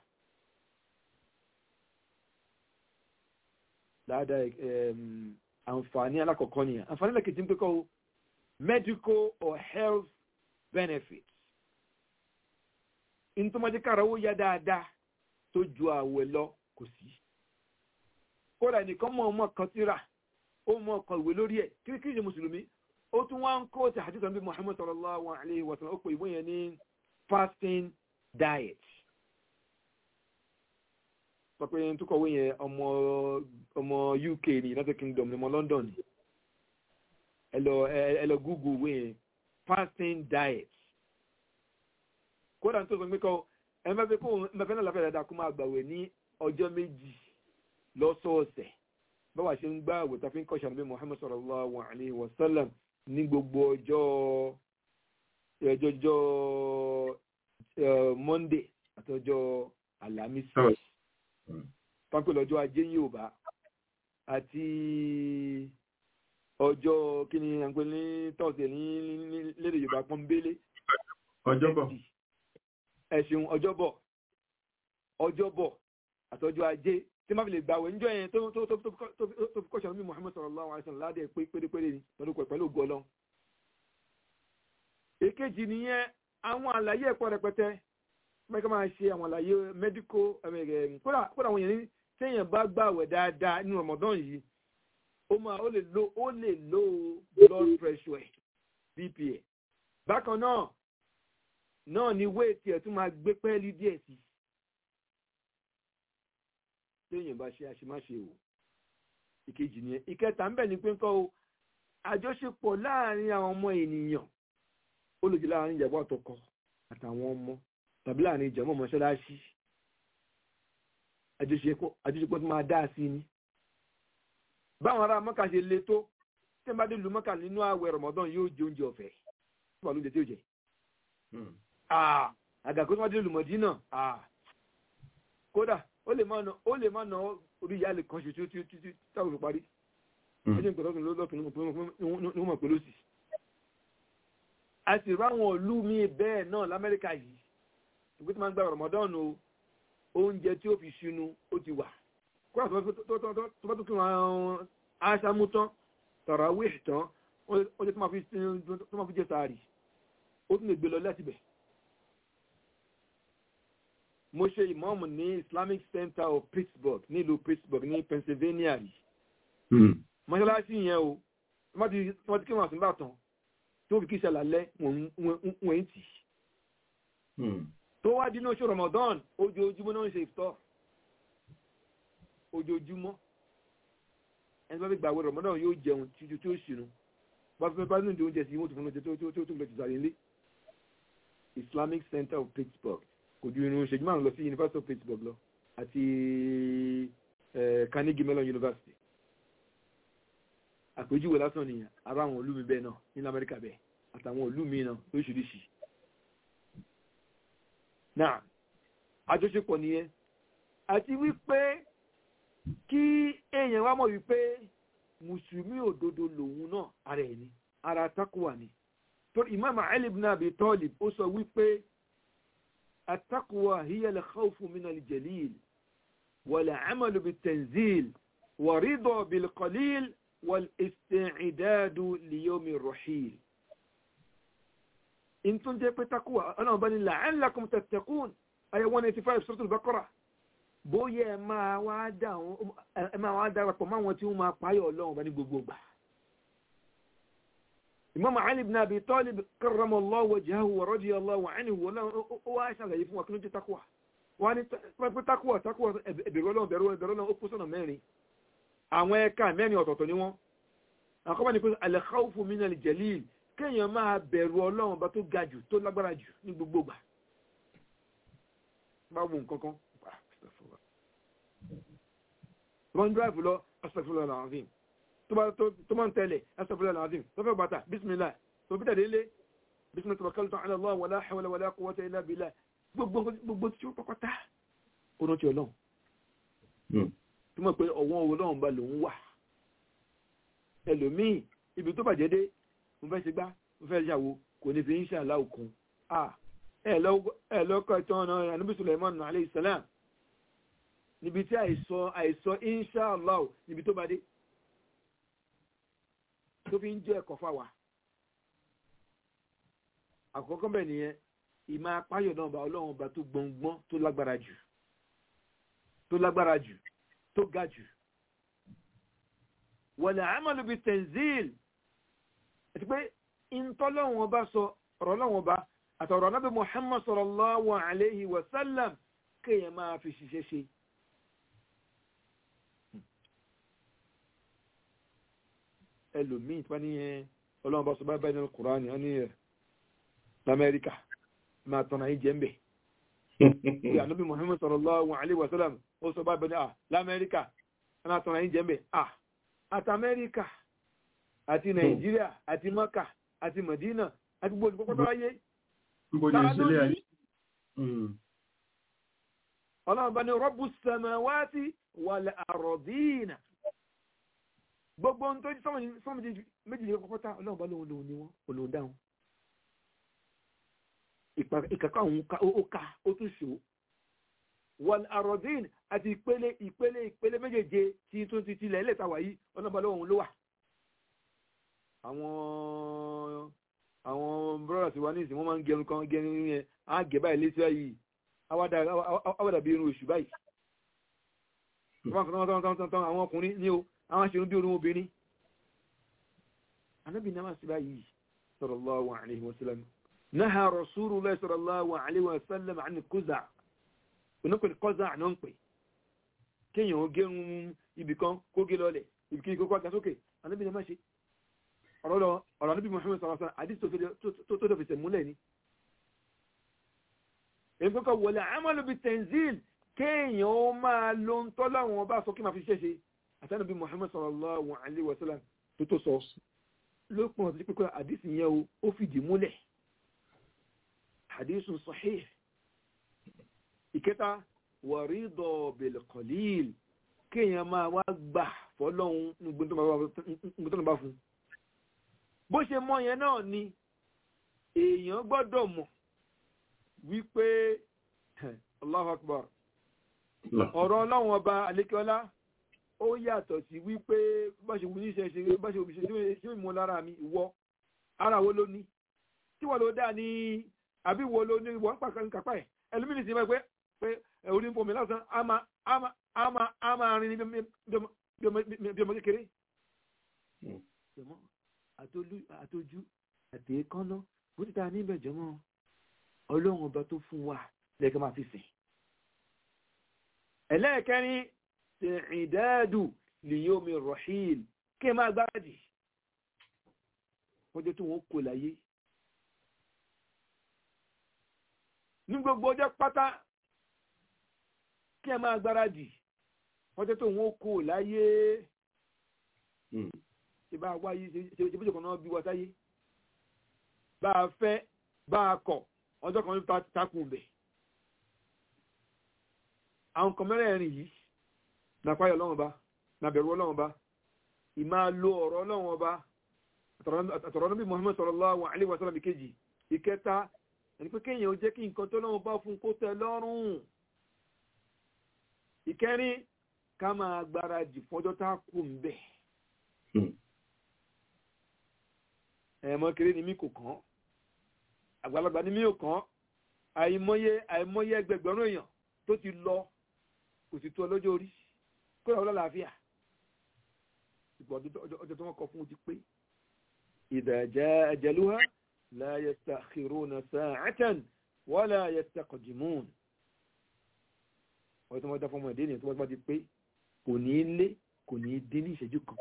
àǹfààní alákọ̀ọ́kọ́ nìyẹn àǹfààní lẹ́kẹ̀ẹ́ tí ń pẹ́ kọ́ medical or health benefits ntọ́mọdé kára ó yá dáadáa tó ju àwẹ̀ lọ kò sí kódà nìkan mọ̀ ọmọ kan tíra ó mọ̀ ọkọ̀ ìwé lórí ẹ̀ kíríkírí mùsùlùmí ó tún wá ń kó ti hadith Ànábì Muhammad sallallahu alayhi wa sallam ó pè ìwé yẹn ní fasting diet sọ pé n tó kọ̀wé yẹn ọmọ UK ní United Kingdom ní ọmọ London ní ẹ lọ Google ìwé yẹn fasting diet kódà tó sọ pé kọ́ ẹ máa fẹ́ náà láfẹ́ dáadáa kó máa gbàwẹ̀ ní ọjọ́ méjì lọ́sọ̀ọ̀sẹ̀ báwa ṣe ń gbà àwẹ̀ tá fi ń kọ́ Ànábì Muhammad sallallahu alayhi wa sallam ní gbogbo ọjọ́ Monday àti ọjọ́ Àlàmísì pápẹ́ lọ́jọ́ ajé Yorùbá àti ọjọ́ kí ni à ń pè ní tọ́sídẹ̀ẹ́ ní lédè Yorùbá pọ́nbélé ọjọ́bọ̀ ẹ̀sìn ọjọ́bọ̀ àtọjọ́ ajé tí má fi lè gbàwẹ̀ níjọ́ yẹn tó fi kọ́ṣọ́ ní Muhammad sallallahu alaihi wasallam ládẹ́ pé pérépéré ni pẹ̀lú ògo Ọlọ́run. èkejì nìyẹn àwọn àlàyé ẹ̀kọ́ rẹpẹtẹ mẹ́kà máa ṣe àwọn àlàyé mẹ́díkò kódà àwọn èèyàn ní téèyàn bá gbàwẹ̀ dáadáa nínú Ramadan yìí ó lè lo blood pressure BP ẹ̀ bákan náà ni wéètì ẹ̀ tún máa gbé pẹ́ẹ́lí díẹ̀ sí téèyàn bá ṣe àṣemáṣe o ìkejì nìyẹn. ìkẹta ń bẹ ní pé ń kọ́ o àjọṣepọ̀ láàrin àwọn ọmọ ènìyàn ó lè jẹ́ láàrin ìyàwó àtọkọ àtàwọn ọmọ tàbí láàrin ìjọmọ mọ́ṣáláṣí àjọṣepọ̀ tó máa dá sí ni. báwọn ará Mọ́kà ṣe le tó tí wọ́n bá dé lu Mọ́kà nínú ààwẹ̀ Ramadan yóò jẹ oúnjẹ ọ̀fẹ́ tí wọ́n lóúnjẹ tí ó jẹ. àgàkó tí wọ́n dé lu Mọ̀dínà kódà ó lè má ná orí ìyá lè kan ṣe tí táwọn fi parí. ẹjẹ nǹkan lọ́kùnrin lọ́kùnrin ní wọ́n pè lọ́sì. a sì ráwọn ìlú míì bẹ́ẹ̀ náà l'Amẹ́ríkà yìí ìgbé tí máa ń gba Ramadan o oúnjẹ tí ó fi ṣínú ó ti wà. kódà tó bá tó kí wọn aṣámú tán tarawih tán ó jẹ́ tó máa fi jẹ sàárì ó tún lè gbé lọ láti bẹ̀. mo ṣe ìmáàmù ní Islamic Center of Pittsburgh nílùú Pittsburgh ní Pennsylvania rí. mọ́ṣáláṣí yẹn o wọ́n ti kí wọn àtúnbà tán tó fi kí ṣàlàlẹ́ wọ́n ń tì. tó wá dínú oṣù Ramadan ojoojúmọ́ náà ń ṣe ìfitọ́ ojoojúmọ́ ẹni tó fi gbàwé Ramadan yóò jẹun títí tí ó ṣìnú bá nínú ìdí oúnjẹ sí wọ́n ti fún oúnjẹ tó lọ ti sàrè nílé. Islamic Center of Pittsburgh kò ju irun ṣèjú márùn lọ sí University of Pittsburgh lọ àti Carnegie Mellon University. àpèjúwe lásán nìyẹn ara àwọn olú mi bẹ́ẹ̀ náà ní Amẹ́ríkà bẹ́ẹ̀ àtàwọn olú mi náà lóṣìṣì. náà àjọṣepọ̀ nìyẹn àti wípé kí èèyàn wá mọ̀ wípé mùsùlùmí òdodo lòun náà ara ẹ̀ ní ara takuwa ni. torí Imam Ali ibn Abi Talib ó sọ wípé التقوى هي الخوف من الجليل والعمل بالتنزيل ورضا بالقليل والاستعداد ليوم الرحيل. انتم جاي بتقوى انا بني لعلكم تتقون اي 185 سورة البقرة بويا ما وعدا وما وتي ما بايو Ọlọ́run bani gbogbo. Imam Ali ibn Abi Talib karrama Allah wajhahu wa radiyallahu anhu wa ṣàlàyé fún wa kí ló jẹ́ takwa. Wọ́n ní takwa ẹ̀bẹ̀rù Ọlọ́run ó kó sọ́nà mẹ́rin. Àwọn ẹ̀ka mẹ́rin ọ̀tọ̀ọ̀tọ̀ ni wọ́n. Àkọ́kọ́ ni pé al-khawfu min al-jalil kéèyàn máa bẹ̀rù Ọlọ́run bá tó ga jù tó lágbára jù ní gbogbo ìgbà. Báwo nǹkan kan? Wọ́n ń drive lọ astaghfirullah al-azim. tó máa ń tẹ̀lé astaghfirullah al-azim tó fẹ́ bàtà bismillah tó fi tẹ̀lé ilé bismillah tawakkaltu ala Allah wala hawla wala quwwata illa billah gbogbo tí ó pàpàtà ọ̀nà tí Ọlọ́run tó mọ̀ pé ọ̀wọ́n Ọlọ́run bá lòun wà ẹlòmíì ibi tó bàjẹ́ dé mo fẹ́ ṣe gbá mo fẹ́ ṣàwo kò ní fi insha Allah òkun ẹ lọ́kọ̀ ìtàn ọ̀nà Ànábì Sulaiman alayhi salam níbi tí àìsọ insha Allah níbi tó bá dé tó fi ń jẹ́ ẹ̀kọ́ fáwa. Àkọ́kọ́ bẹ̀ nìyẹn ìmọ̀ apáyọ̀ náà bá Ọlọ́run ọba tó gbọ̀ngbọ́n tó lágbára jù tó ga jù. Wala amalu bi tanzil àti pé ìntọ́lọ́run ọba sọ ọ̀rọ̀ Ọlọ́run ọba àtọ̀rọ̀ Ànábì Muhammad sallallahu alayhi wa sallam kéèyàn máa fi ṣiṣẹ́ ṣe. Ẹlòmíì tí wọ́n ní Ọlọ́run bá sọ bá báyìí nínú Kùránì wọ́n ní l'Amẹ́ríkà máa tọ́nà yìí jẹ́ ń bẹ̀. Bí Ànábì Muhammad sallallahu alaihi wa sallam ó sọ bá báyìí l'Amẹ́ríkà máa tọ́nà yìí jẹ́ ń bẹ̀. Àti Amẹ́ríkà àti Nàìjíríà àti Mọ́kà àti Mọ̀dínà àti gbogbo pọ́pọ́ ayé. Ọlọ́run bá ní Rabbus samawati wal ardina. gbogbo ohun tó sọ́mọ̀ méjìlélẹ́ kọ́kọ́ tá ọlọ́run bá lóhun lòun ni wọ́n olóhun dáhùn ìkàkọ́ àwọn ó ká ó tún ṣò wal aradin àti ìpele méjèèje tí tó ti tilẹ̀ ilẹ̀ tàwà yìí ọlọ́run bá lóhun ló wà àwọn brọ́dà tí wà ní ìsìn wọ́n máa ń gẹrun yẹn á gẹ̀ báyìí létí báyìí awádà bí irun oṣù báyìí àwọn ọkùnrin ní o àwọn aṣèrún bí orun obìnrin anábì náà máa sí báyìí sallallahu alaihi wasallam naha rasulullah sallallahu alaihi wasallam àni kúzà onípẹ̀lẹ̀ kọ́zà náà ń pè kéèyàn ó gẹ́rùn ibìkan kó gé lọlẹ̀ ibìkí kó kọ́ àgbàsókè anábì náà máa ṣe ọ̀rọ̀ anábì Muhammad sallallahu alaihi wasallam àdís tó tó fẹsẹ̀ múlẹ̀ ni èyí kọ́kọ́ wọlé amalu bi tanzil kéèyàn ó máa lo ń tọ́lá wọn bá sọ kí máa fi ṣẹ́ṣe àtànàbí Muhammad sallallahu alaihi wasallam tó sọ lópin ọ̀tí pípẹ́ àdísì yẹn ó fìdí múlẹ̀ àdísùn sahih ìkẹta wàrídọ̀ bil qalil kéèyàn máa wá gbà fọ́lọ́hun nígbóntọ́nà bá fún bó ṣe mọ̀ yẹn náà ni èèyàn gbọ́dọ̀ mọ̀ wípé Allahu Akbar ọ̀rọ̀ ọlọ́run ọba àlékẹ́ọlá ó yàtọ̀ sí wípé bá ṣe wù ní ṣe bá ṣe wù ṣe mú lára mi ìwọ ara wo ló ní tí wọ́n ló dá ní àbí wo ló ní wọ́n pàkà ń kápá ẹ̀ ẹlòmínì sí pé orí ń fomi lásán á máa rin ní bí ọmọ kékeré àtọ́jú àtẹ́kọ́nà bó ti ta níbẹ̀ jọmọ́ ọlọ́run ọba tó fún wa lẹ́ẹ̀kẹ́ máa fi sìn ẹlẹ́ẹ̀kẹ́rin ìdáàdù liyomi rahil kí ẹ máa gbáradì ọjọ́ tí wọ́n kò láyé ní gbogbo ọjọ́ pátá kí ẹ máa gbáradì ọjọ́ tí wọ́n kò láyé ṣe bá wáyé ṣe bí ìjọkan náà bí wá sáyé bá a fẹ́ bá a kọ̀ ọjọ́ kan ní takùn bẹ̀ àwọn kan mẹ́rẹ̀ẹ̀rin yìí nàpáyọ̀ ọlọ́run ọba nàbẹ̀rù ọlọ́run ọba ìmá lo ọ̀rọ̀ ọlọ́run ọba àtọ̀rọ̀ Nábì Muhammad sallallahu alaihi wasallam kejì ìkẹta ẹni pé kéèyàn ó jẹ́ kí nǹkan tó lọ́run bá fún kó tẹ́ lọ́rùn ìkẹrin ká máa gbáradì fọjọ́ tá a kù ń bẹ̀ ẹ̀mọ́ kéré ni mí kò kàn àgbàlagbà ni mí ò kàn àìmọye ẹgbẹgbẹ̀rún èèyàn tó ti lọ kò sì tó lọ́jọ́ orí kó yà wọ́n lálàáfíà ìgbà ọjọ́ tó wọ́n kọ fún ti pé idha jaa ajaluha la yastakhiruna sa'atan wala yastaqdimun ọjọ́ tó wọ́n dá fọmọ ìdí ènìyàn tó wọ́n bá ti pé kò ní lé kò ní dín ní ìṣẹ́jú kan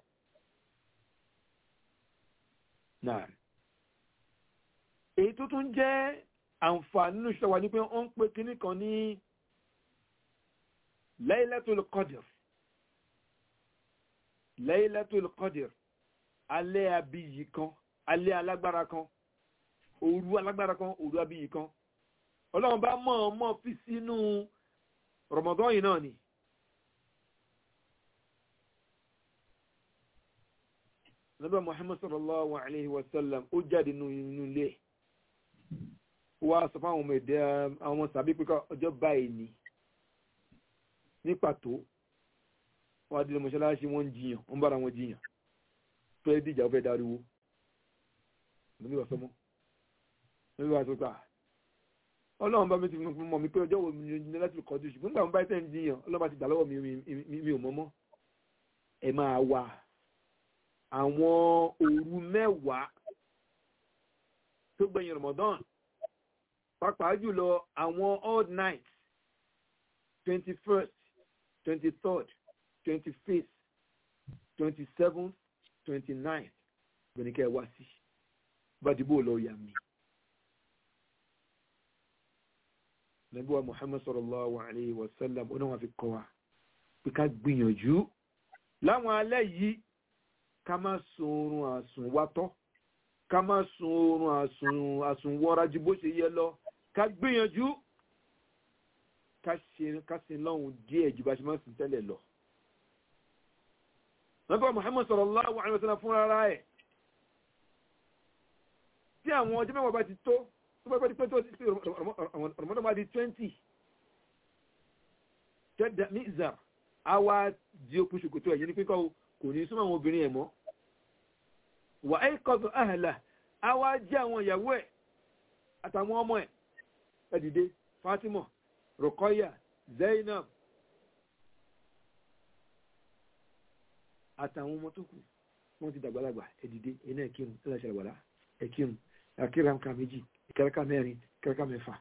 náà èyí tó tún jẹ́ àǹfààní nínú ìṣẹ́ wa ní pé wọ́n ń pè kíní kan ní Laylatul Qadr Laylatul Qadr alẹ́ abiyì kan alẹ́ alágbára kan òru alágbára kan òru abiyì kan ọlọ́run bá mọ̀ fi sínú Ramadan yìí náà ni Nabi Muhammad sallallahu alaihi wasallam ó jáde nínú ilé wá sọ fún àwọn ọmọ èdè àwọn sàbí pé ọjọ́ báyìí ni ní pàtó wọ́n á dé mọ́ṣáláṣí wọ́n ń jiyàn wọ́n bára wọn jiyàn fẹ́ dìjà fẹ́ dariwo níbi wà sọmọ́ níbi wà sọ́kà ọlọ́run bá mi ti fún mọ̀ mi pé ọjọ́ wo mi ní láti kọjú ṣùgbọ́n nígbà wọn bá tẹ̀ ń jiyàn ọlọ́run bá ti gbà lọ́wọ́ mi ò mọ́mọ́ ẹ máa wà àwọn òru mẹ́wàá tó gbẹ̀yìn Ramadan pàápàá jùlọ àwọn odd nights 21st 23rd 25th 27th 29th gbẹ̀nìkẹ́ wá sí bàdìbò lọ yà mí. Nàbí wa Muhammad sallallahu alayhi wa sallam ó náà wà fi kọ́ wa pé ká gbìyànjú láwọn alẹ́ yìí ká má sun oorun àsùnwátọ́ ká má sun oorun àsùnwọ́ra ju bó ṣe yẹ lọ ká gbìyànjú ká sin lọ́hùn díẹ̀ ju bá ṣe máa sìn tẹ́lẹ̀ lọ. lọ́gbọ́n Muhammad sallallahu alaihi wasallam fún ara ẹ̀ tí àwọn ọjọ́ mẹ́wàá bá ti tó bá ti pẹ́ tó Ramadan bá di 20 tẹ́dà ní ìzà àwa di okùn ṣòkòtò ẹ̀yẹ ní pínkọ́ kò ní súnmọ́ àwọn obìnrin ẹ̀ mọ́ wà ẹ́ kọ́tù ahla àwa jẹ́ àwọn ìyàwó ẹ̀ àtàwọn ọmọ ẹ̀ ẹ̀dìdé Fatima Ruqayya Zainab àtàwọn ọmọ tó kù wọ́n ti dàgbàlagbà ẹ̀dìdé iná ẹ̀kírun ẹ̀lẹ́ṣẹ̀lẹ̀ wàlá ẹ̀kírun àkírànkà méjì ìkẹ́rẹ́kà mẹ́rin ìkẹ́rẹ́kà mẹ́fà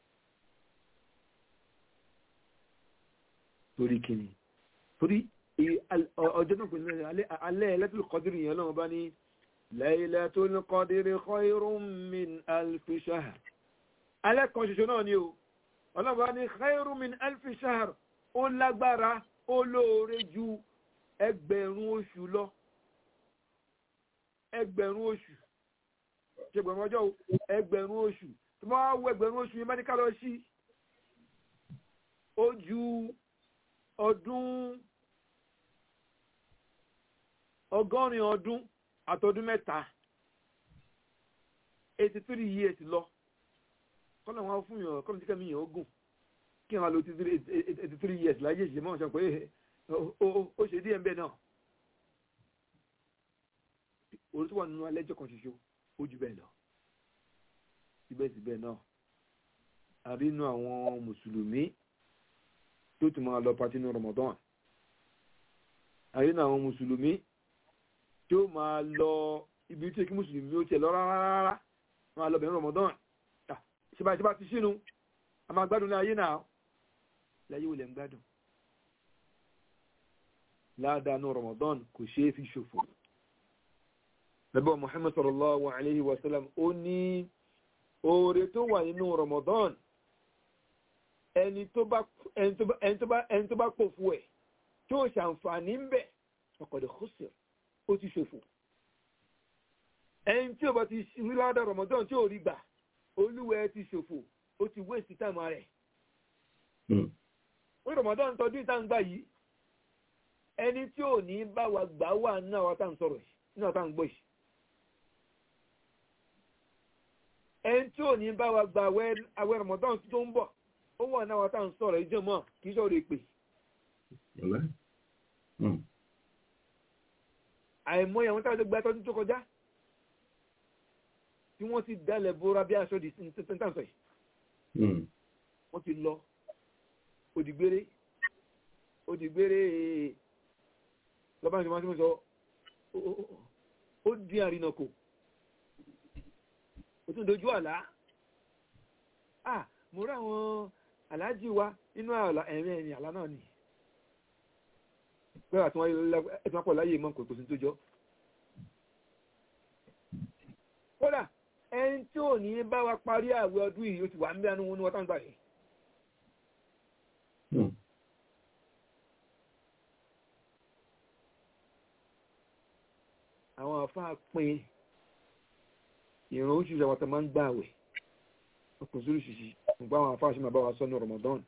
torí kìíní torí ọjọ́ náà pẹ̀lú alẹ́ Laylatul Qadr yẹn lọ́wọ́ bá ní Laylatul Qadri khayrun min alfi shahr alẹ́ kan ṣoṣo náà ni o ọlọ́wọ́ bá ní khayrun min alfi shahr ó lágbára ó lóore ju ẹgbẹ̀rún oṣù lọ ẹgbẹ̀rún oṣù ṣẹgbẹ̀rún ọjọ́ ẹgbẹ̀rún oṣù tó máa wọ ẹgbẹ̀rún oṣù yẹn bá ní ká lọ sí ó ju ọdún ọgọ́rin ọdún àtọdún mẹ́ta 83 years lọ kọ́nà wọn fún yàn kọ́nà tí kẹ́mi yàn ogun kí wọn lo 83 years láyé ìṣẹ́ mọ́ ṣe pé ó ṣe díẹ̀ ń bẹ̀ náà orí tó wà nínú alẹ́jọ́ kan ṣoṣo ó jù bẹ́ẹ̀ lọ síbẹ̀síbẹ̀ náà àrínú àwọn mùsùlùmí tó tún máa lọ pàtí ní Ramadan àrínú àwọn mùsùlùmí tó máa lọ ibi tí kí mùsùlùmí ó tiẹ̀ lọ rárá máa lọ bẹ̀rẹ̀ Ramadan ṣíbá ti ṣínú a máa gbádùn ní ayé náà láyé olè ń gbádùn ládàánú Ramadan kò ṣe é fi ṣòfò Nabi Muhammad sallallahu alaihi wasallam ó ní oore tó wà nínú Ramadan ẹni tó bá pò fún ẹ̀ tí ó ṣàǹfààní ń bẹ̀ faqad khusir ó ti ṣòfò ẹni tí ó bá ti rí ládàá Ramadan tí ó rí gbà olúwẹ̀ ti ṣòfò ó ti waste time rẹ̀ ó Ramadan tọdún ìta ń gbà yìí ẹni tí ò ní bá wa gbà wà náà wá tá ń sọ̀rọ̀ yìí náà tá ń gbọ́ yìí ẹni tí ò ní bá wa gbà àwẹ̀ Ramadan tó ń bọ̀ ó wà náà wá tá ń sọ̀rọ̀ ìjọ mọ́ kì í ṣọ̀rọ̀ èpè àìmọye àwọn táwọn tó gba tọdún tó kọjá tí wọ́n ti dálẹ̀ bóra bí aṣọ di sẹ́ńtàǹsọ̀ yìí wọ́n ti lọ òdìgbére lọ́bàá ìjọba tí mo sọ ó dín àrínàkò ó tún dojú àlá mo rí àwọn aláàjì wa nínú ẹ̀rin ẹ̀rin àlá náà ni pẹ́wà tí wọ́n pọ̀ láyé mọ́ kò sí tó jọ kódà ẹni tí ò ní bá wa parí àwẹ̀ ọdún yìí ó ti wà ń bí anú wọn ní wọ́n tán gbà yìí àwọn àfáà pín ìran oṣù ìṣàwàtà máa ń gbà àwẹ̀ ọkùnrin sórí ṣìṣì nígbà àwọn àfáà ṣe máa bá wa sọ ní Ramadan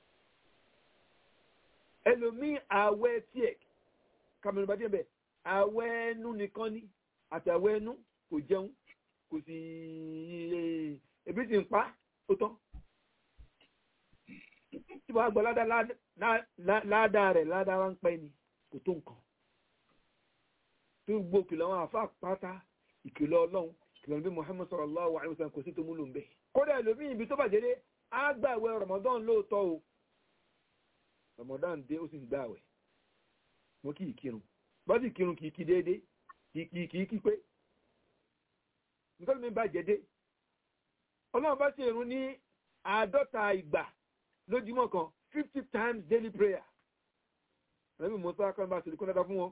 ẹlòmí àwẹ̀ tiẹ̀ kàmínú bá díẹ̀ bẹ̀ àwẹ̀ ẹnu nìkan ní àti àwẹ̀ ẹnu kò jẹun kò sì ebi ti ń pa ó tán tí wọ́n á gbọ́ ládàá rẹ̀ ládàá wá ń pẹ́ ni kò tó nǹkan tí ó gbó kìlọ̀ àwọn àfáà pátá ìkìlọ̀ Ọlọ́run ìkìlọ̀ bí Muhammad sallallahu alaihi wasallam kò sí tó múlò ń bẹ̀. kódà ẹlòmí ibi tó bàjẹ́ dé á gbààwẹ̀ Ramadan lóòótọ́ o Ramadan dé ó sì ń gbààwẹ̀ wọn kì í kírun bá sì kírun kì í kí déédéé kì í kí pé nítorí mi bàjẹ́ dé Ọlọ́run bá ṣe ìrun ní 50 ìgbà lójúmọ́ kan 50 times daily prayer ẹ̀mí mọ́tò akọ́nbá ṣe lè kó dáadáa fún wọn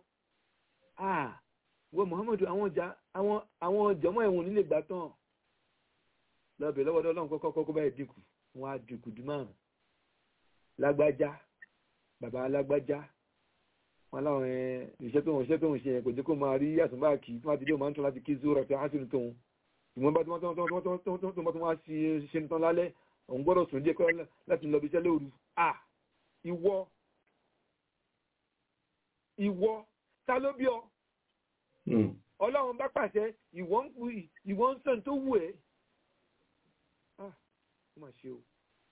wọ́n Muhammadu àwọn jọmọ́ ẹ̀wọ̀n nílé gbà tán lọ́bẹ̀ lọ́wọ́dọ́ Ọlọ́run kọ́kọ́ báyìí dínkù wọ́n á dínkù dì márùn lágbájá bàbá alágbájá wọn láwọn iṣẹ́ tó ń ṣe kò jẹ́ kó máa rí àtúnbá kì í tó máa ti dé òun máa ń tún láti kí zúrọ̀ fi hásìnì tóun ìwọ̀n bá tó wá ṣe nìtàn lálẹ́ òun gbọ́dọ̀ sùn díẹ̀ kọ́ láti lọ bí iṣẹ́ lóru ìwọ ta ló bí ọ ọlọ́run bá pàṣẹ ìwọ ń sàn tó wù ẹ́ ó mà ṣe o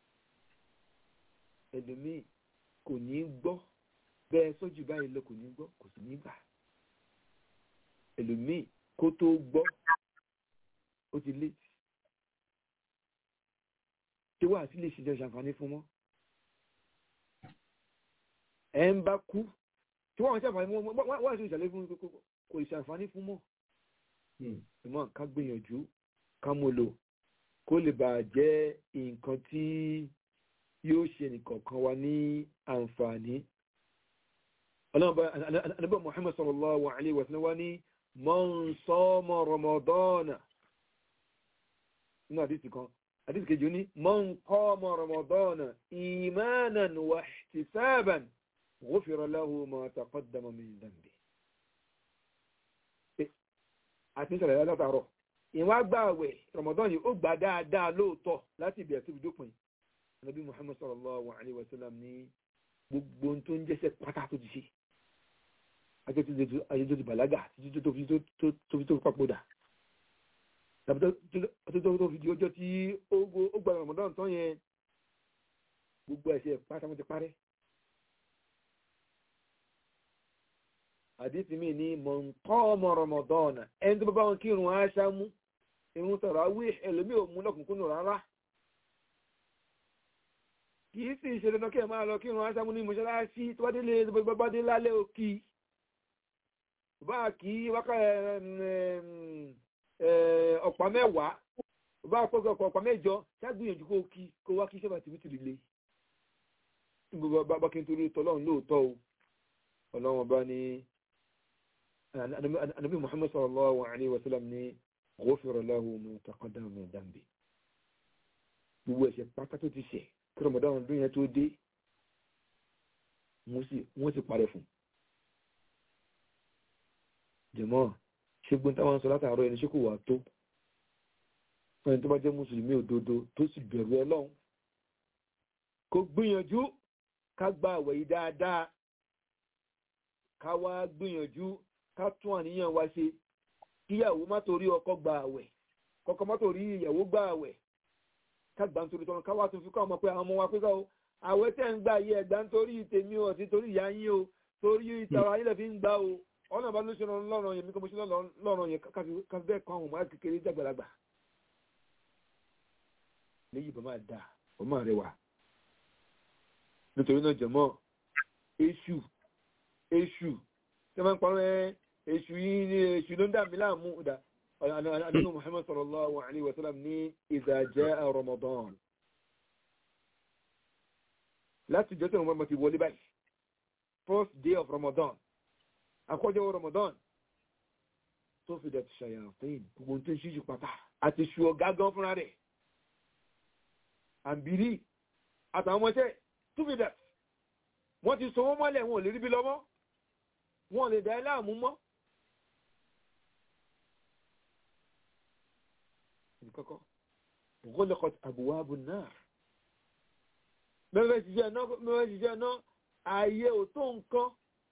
ẹlòmíì kò ní gbọ́ bẹ́ẹ̀ sójú báyìí lọ kò ní gbọ́ kò sì ní gbà ẹlòmíì kó tó gbọ́ ó ti létí tí wàá sí lè ṣe jẹ́ ṣàǹfààní fún mọ́ ẹ̀ ń bá kú tí wọ́n ṣàǹfààní fún mọ́ wọ́n ṣe ìṣàlẹ̀ fún kò ṣàǹfààní fún mọ́ ìmọ̀ ká gbìyànjú ká mú lò kó lè bàa jẹ́ nǹkan tí yóò ṣe nìkọ̀ọ̀kan wa ní àǹfààní. Ànábì Muhammad sallallahu alaihi wa sallam wá ní man sama Ramadana nínú àdìsí kan àdìsí kejì ní man qama Ramadana imanan wa ihtisaban ghufira lahu ma taqaddama min dhanbi. Àti ìṣẹ̀lẹ̀ látàrọ̀ ìwọ́n àgbààwẹ̀ Ramadan yìí ó gbà dáadáa lóòótọ́ láti ìbẹ̀rẹ̀ síbi dópin. Ànábì Muhammad sallallahu alaihi wa sallam ní gbogbo tó ń jẹ́sẹ̀ pátá tó ti ṣe ayé tó ti bàlágà títí tó fi tó papòdà tàbí tó fi di ọjọ́ tí ó gba Ramadan tán yẹn gbogbo ẹ̀ṣẹ̀ pátá wọn ti parẹ́. Àdìsí mi ní man qama Ramadan ẹni tó bá wọn kírun aṣáámú irun tarawih ẹlòmíì ò mú lọ́kùnkúnnù rárá kìí sì ṣe dandan kí ẹ máa lọ kírun aṣáámú ní mọ́ṣáláṣí tó bá dé lálẹ́ òkì bá kí wákà ọ̀pá mẹ́wàá bá pọ́gọ́ ọ̀pá mẹ́jọ ṣáàgbìyànjú kó wá kí sẹ́bà tìbí tìrì lé gbogbo bá kí n torí tọ́lọ́run lóòótọ́ o ọlọ́run bá ní Ànábì Muhammad sallallahu alaihi wa sallam ní ghufira lahu ma taqaddama min dhanbi gbogbo ẹ̀ṣẹ̀ pátá tó ti ṣẹ̀ kí Ramadan ọdún yẹn tó dé wọ́n sì parẹ́ fún jẹ̀mọ́ ṣégbón táwọn sọ látàárọ̀ ẹni ṣé kò wà tó fún ẹni tó bá jẹ́ mùsùlùmí òdodo tó sì bẹ̀rù Ọlọ́run kó gbìyànjú ká gba àwẹ̀ yìí dáadáa ká wá gbìyànjú ká tún àníyàn wa ṣe kíyàwó má torí ọkọ gba àwẹ̀ kọ́kọ́ má torí ìyàwó gba àwẹ̀ ká gbà nítorí tọ́nà ká wá tún fi kọ́ ọmọ pé àwọn ọmọ wa pé káwọ́ àwẹ̀ tẹ́ ń gbà yí ẹ̀gbà nítorí tèmi o àti torí ìyá yín o torí ìtara yín lè fi ń gbà o ọ̀nà bá ló ṣe lọ́rọ̀ yẹn mi kò mo ṣe lọ́rọ̀ yẹn ká bẹ́ẹ̀ kọ́ àwọn ọmọ láti kékeré dàgbàlagbà léyìí bá máa dà ó máa rẹwà nítorí náà jẹ̀mọ́ èṣù tẹ́ máa ń parọ́ èṣù yìí ní èṣù ló ń dà mí láàmú dà Ànábì Muhammad sallallahu alaihi wa sallam ní idha jaa Ramadan láti jọ́ tẹ̀wọ̀n mọ́ ti wọlé báyìí first day of Ramadan àkọ́jọ́ Ramadan tó fi dẹ̀ ṣàyàfín gbogbo tó ń ṣíjú pátá àti ṣù ọ̀gá gan fúnra rẹ̀ àǹbírí àtàwọn ọmọọṣẹ́ tó fi dẹ̀ wọ́n ti sọ wọ́n mọ́lẹ̀ wọn ò lè rí bí lọ́mọ́ wọn ò lè dá ẹ láàmú mọ́ kọ́kọ́ غلقت أبواب النار mẹ́fẹ́ ṣiṣẹ́ náà ààyè ò tó nǹkan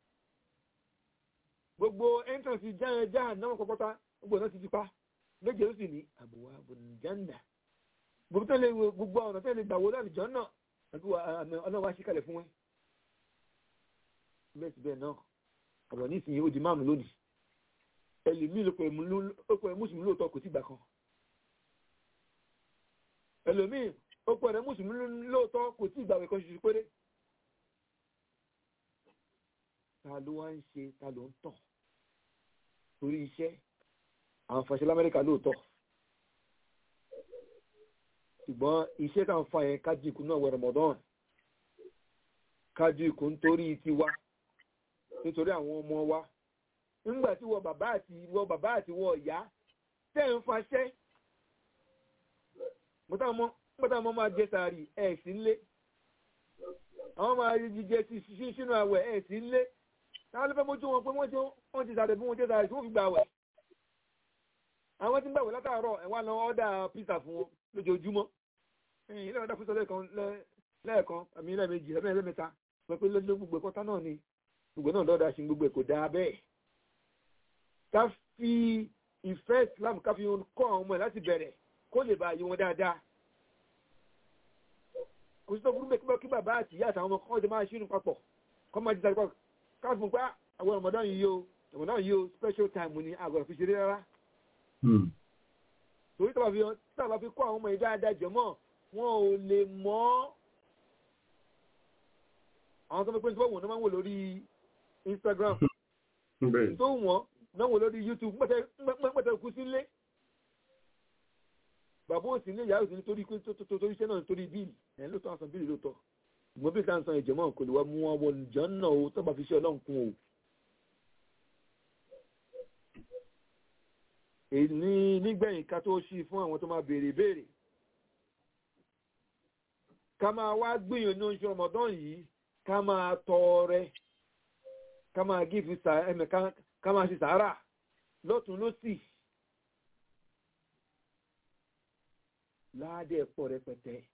gbogbo entrance jáhàn náà kọ́kọ́ta gbogbo náà ti ti pa méje ló sì ní أبواب الجنة gbogbo ọ̀nà tẹ́lẹ̀ gbàwó láti jọ náà àti ọlọ́wà ṣíkàlẹ̀ fún wọn bẹ́ẹ̀ náà ọ̀rọ̀ ní ìsinyìí ó di márùn lónìí ẹlòmí ló pẹ̀lú mùsùlùmí lóòótọ́ kò sí ìgbà kan ẹlòmíì ó pẹ̀lú mùsùlùmí lóòótọ́ kò sí ìgbàwẹ̀ kan ṣoṣo péré ta ló wá ń ṣe ta ló ń tàn torí iṣẹ́ àwọn fàṣẹ lamẹ́ríkà lóòótọ́ ṣùgbọ́n iṣẹ́ tá à ń fa yẹn kájú ikú náà wẹ̀ Ramadan kájú ikú nítorí tiwa nítorí àwọn ọmọ wa nígbà tí wọ́n bàbá àti wọ́n ìyá tẹ́ ń faṣẹ́ mọ́tà mọ́ máa jẹ sàárì ẹ̀ sí nlé àwọn máa jíjẹ sí sínú àwẹ̀ ẹ̀ sí nlé táwọn ló fẹ́ mójú wọn pé wọ́n ti sàrẹ̀ fún wọn jẹ́ sàárì tí wọ́n fi gbà wẹ̀ àwọn tí ń gbàwẹ̀ látàárọ̀ ẹ̀ wá lọ ọ́dà pizza fún wọn lójoojúmọ́ ilé ọ̀dà pizza lẹ́ẹ̀kan àmì lẹ́ẹ̀mejì lẹ́ẹ̀mẹ́ta pẹ̀pẹ́ lójú gbogbo ẹ̀kọ́tà náà ni gbogbo náà lọ́dà sí gbogbo ẹ̀kọ́ dáa bẹ́ẹ̀ ká fi ìfẹ́ Islam ká fi kọ́ àwọn ọmọ ẹ̀ láti bẹ̀rẹ̀ kó lè bá yí wọn dáadáa. Kò sí tó burú bẹ́ẹ̀ kí bàbá àti ìyá àtàwọn ọmọ kan jẹ máa ṣínú papọ̀ kọ́ máa jíta papọ̀ ká fún pé àwọn Ramadan yìí o special time ni àgọ́ fi ṣeré rárá. Torí tàbá fi kọ́ àwọn ọmọ yìí dáadáa jẹ̀mọ́ wọn ò lè mọ̀ àwọn tó fẹ́ pé tí wọ́n máa ń wò lórí Instagram tó wọ́n náà wò lórí YouTube mọ́tẹ́ kú sílé bàbá òsì ní ìyá òsì nítorí iṣẹ́ náà nítorí bíìlì ẹ̀ lóòótọ́ àsan bíìlì lóòótọ́ ìgbọ́n bí ká ń san ìjẹ̀mọ́ kò lè wá mú wọn wọ ìjọ náà o tó bá fi ṣe Ọlọ́run kún o. èyí nígbẹ̀yìn ká tó ṣí fún àwọn tó máa béèrè ká máa wá gbìyànjú oṣù Ramadan yìí ká máa tọrẹ ká máa gífi ká máa ṣe sàárà lọ́tún lósì láàdẹ̀ pọ̀ rẹpẹtẹ.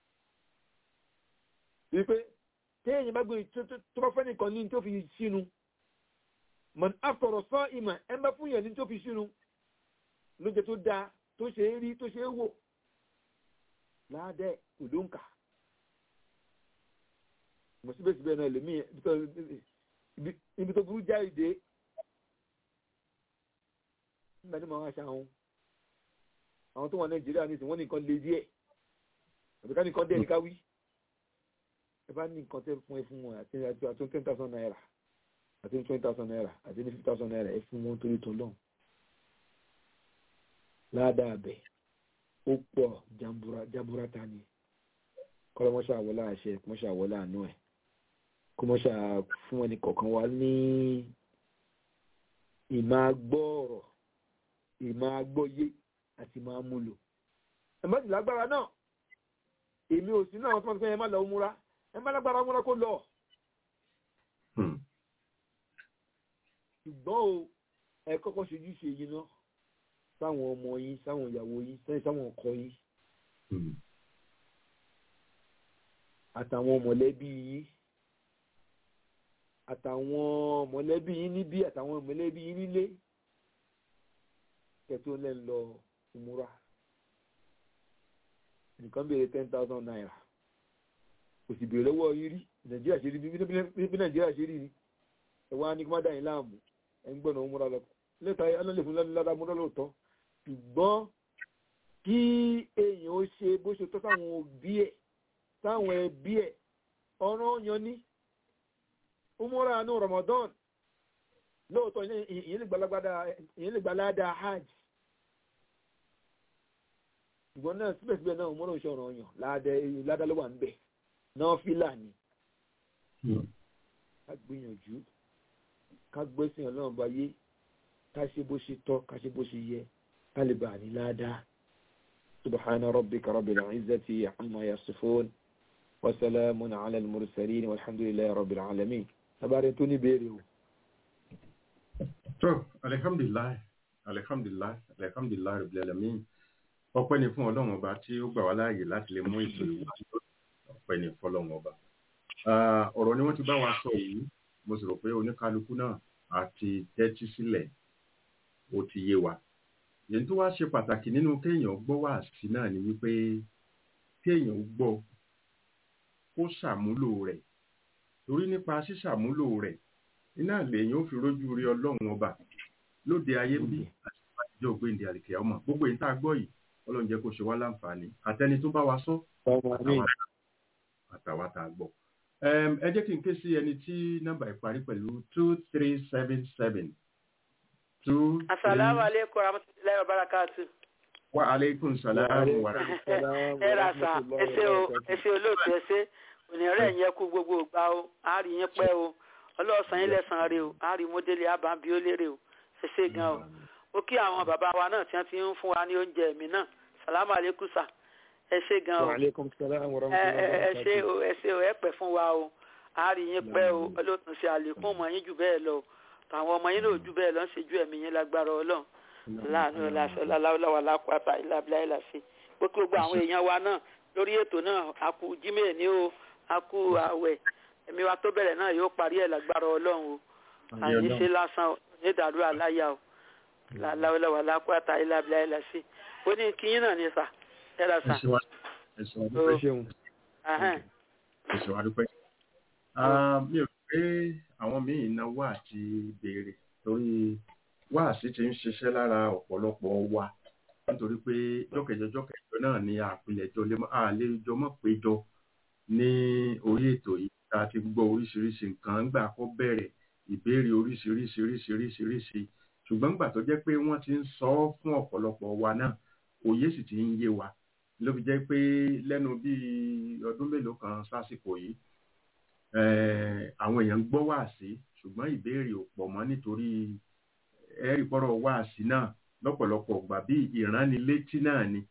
wípé téèyàn bá gbé tó bá fẹ́ nìkan ní tó fi sínú mọ̀n àfọ̀rọ̀ sọ ìmọ̀ ẹ bá fún yẹn ní tó fi sínú lóúnjẹ tó dáa tó ṣe é rí tó ṣe é wò láàdẹ̀ kò ló ń kà. mo síbẹ̀síbẹ̀ náà lèmi ibi tó burú já ìdè nígbà tí mo máa ṣe àwọn tó wà Nàìjíríà ní ìsìn wọ́n ní nǹkan lè díẹ̀ àbíká ní nǹkan dẹ̀ ní ká wí ẹ bá ní nǹkan tẹ́ fún ẹ fún wọn àti 10,000 naira àti 20,000 naira àti 50,000 naira ẹ fún wọn torí tó lọ́hùn ládàá bẹ̀ ó pọ̀ jaburata ni kọ́lọ́mọ́ṣà wọlé àṣẹ kọ́mọ́ṣà wọlé àánú ẹ̀ kọ́mọ́ṣà fún ẹnì kọ̀ọ̀kan wa ní ìmáa gbọ́ ọ̀rọ̀ ìmáa gbọ́yé àti máa múlò. ẹ̀mọ́ sì lágbára náà èmi ò sí náà tó máa ń sọ ẹ má lọ múra ẹ má lágbára múra kó lọ. ṣùgbọ́n o ẹ kọ́kọ́ ṣojú ṣe yín náà sáwọn ọmọ yín sáwọn ìyàwó yín sáwọn ọkọ yín àtàwọn mọ̀lẹ́bí yín àtàwọn mọ̀lẹ́bí yín níbí àtàwọn mọ̀lẹ́bí yín nílé kẹtó lẹ́ ń lọ ìmúra nìkan béèrè 10,000 naira kò sì béèrè lọ́wọ́ yín rí Nàìjíríà ṣe rí bí Nàìjíríà ṣe rí ni ẹ wá ní kí má dá yín láàmú ẹ ń gbọ́nà ìmúra lọ lẹ́ta alálẹ̀ fún ládàá múra lóòótọ́ ṣùgbọ́n kí èèyàn ó ṣe bó ṣe tọ́ sáwọn òbí ẹ̀ sáwọn ẹbí ẹ̀ ọ̀ràn yan ní umura àánú Ramadan lóòótọ́ ìyẹn lè gbalada hajj ṣùgbọ́n náà síbẹ̀síbẹ̀ náà umura òṣè ọ̀ràn yan ládá ló wà ń bẹ̀ náà fílà ni ká gbìyànjú ká gbẹ́sìn Ọlọ́run bá yé ká ṣe bó ṣe tọ́ ká ṣe bó ṣe yẹ ká lè bà ní ládá. subhana rabbika rabbil izzati amma yasifun وسلام على المرسلين والحمد لله رب العالمين تبارك توني بيريو tó alhamdulillah rabbil alamin ọpẹ́ ni fún Ọlọ́run ọba tí ó gbà wá láàyè láti lè mú ètò ìwà ọpẹ́ ni fún Ọlọ́run ọba ọ̀rọ̀ ni wọ́n ti bá wa sọ yìí mo sì rò pé oníkálukú náà àti tẹ́tí sílẹ̀ ó ti yé wa èyí tó wá ṣe pàtàkì nínú kéèyàn gbọ́ wá sí náà ni wípé kéèyàn gbọ́ kó ṣàmúlò rẹ̀ torí nípa ṣíṣàmúlò rẹ̀ iná lèyìn ó fi rójú rí Ọlọ́run ọba lóde ayé bí àti ìjọ ògbéǹde àlìkẹ́ ọmọ gbogbo èyí tá a gbọ́ yìí Ọlọ́run jẹ́ kó ṣe wá láǹfààní àtẹni tó bá wa sọ àtàwà tá a gbọ́. ẹ jẹ́ kí n ké sí ẹni tí nọ́mbà ìparí pẹ̀lú 2377. Assalamu alaikum warahmatullahi wabarakatuh. Wa alaikum salam wa rahmatullahi. Ẹ ra sa ẹsẹ olóòtú ẹsẹ onírẹ̀ yẹn kú gbogbo ìgbà o àárí yẹn pẹ́ o ọlọ́ọ̀sán yín lẹ́sàn-án rẹ o àárí mọ́délé àbábí ó lérè o ṣẹṣẹ gan o ó kí àwọn bàbá wa náà tí wọ́n ti ń fún wa ní oúnjẹ mi náà salamu alaikum sa ẹsẹ gan o ẹsẹ o ẹ pẹ́ fún wa o àárí yẹn pẹ́ o ọlọ́ọ̀tún ṣe àlékún ọmọ yín jù bẹ́ẹ̀ lọ àwọn ọmọ yín náà jù bẹ́ẹ̀ lọ ń ṣe ju ẹ̀mí yín lágbára Ọlọ́run láàánú ọláṣọláwà lápáta ìlàbíláìláṣẹ gbogbo àwọn èèyàn wa náà lórí ètò náà a kú jímẹ̀ ní o a kú àwẹ̀ ẹ̀mí wa tó bẹ̀rẹ̀ náà yóò parí ẹ̀ lágbára Ọlọ́run o àyè ṣe lásán ní ìdàrú àláyà o láwọlá wà lápáta ìlàbílà ìlàsí ó ní kíyìn náà ní sà ẹ̀rọ sà. ẹ̀sùn àdúpẹ́. mi ò pé àwọn míì náwó àti béèrè torí wáàsí ti ń ṣiṣẹ́ lára ọ̀pọ̀lọpọ̀ wa nítorí pé jọ́kẹ̀jọ náà ni àlejò mọ̀ péjọ ní orí ètò yìí tá a ti gbọ́ oríṣiríṣi nǹkan gbà kó bẹ̀rẹ̀ ìbéèrè oríṣiríṣi ṣùgbọ́n gbà tó jẹ́ pé wọ́n ti ń sọ ọ́ fún ọ̀pọ̀lọpọ̀ wa náà òye sì ti ń yé wa ló fi jẹ́ pé lẹ́nu bíi ọdún mélòó kan sásìkò yìí àwọn èèyàn ń gbọ́ wáàsí ṣùgbọ́n ìbéèrè ò pọ̀ mọ́ nítorí ẹ̀rí pọ́rọ̀ wáàsí náà lọ́pọ̀lọpọ̀ gbà bí ìránnilétí náà ni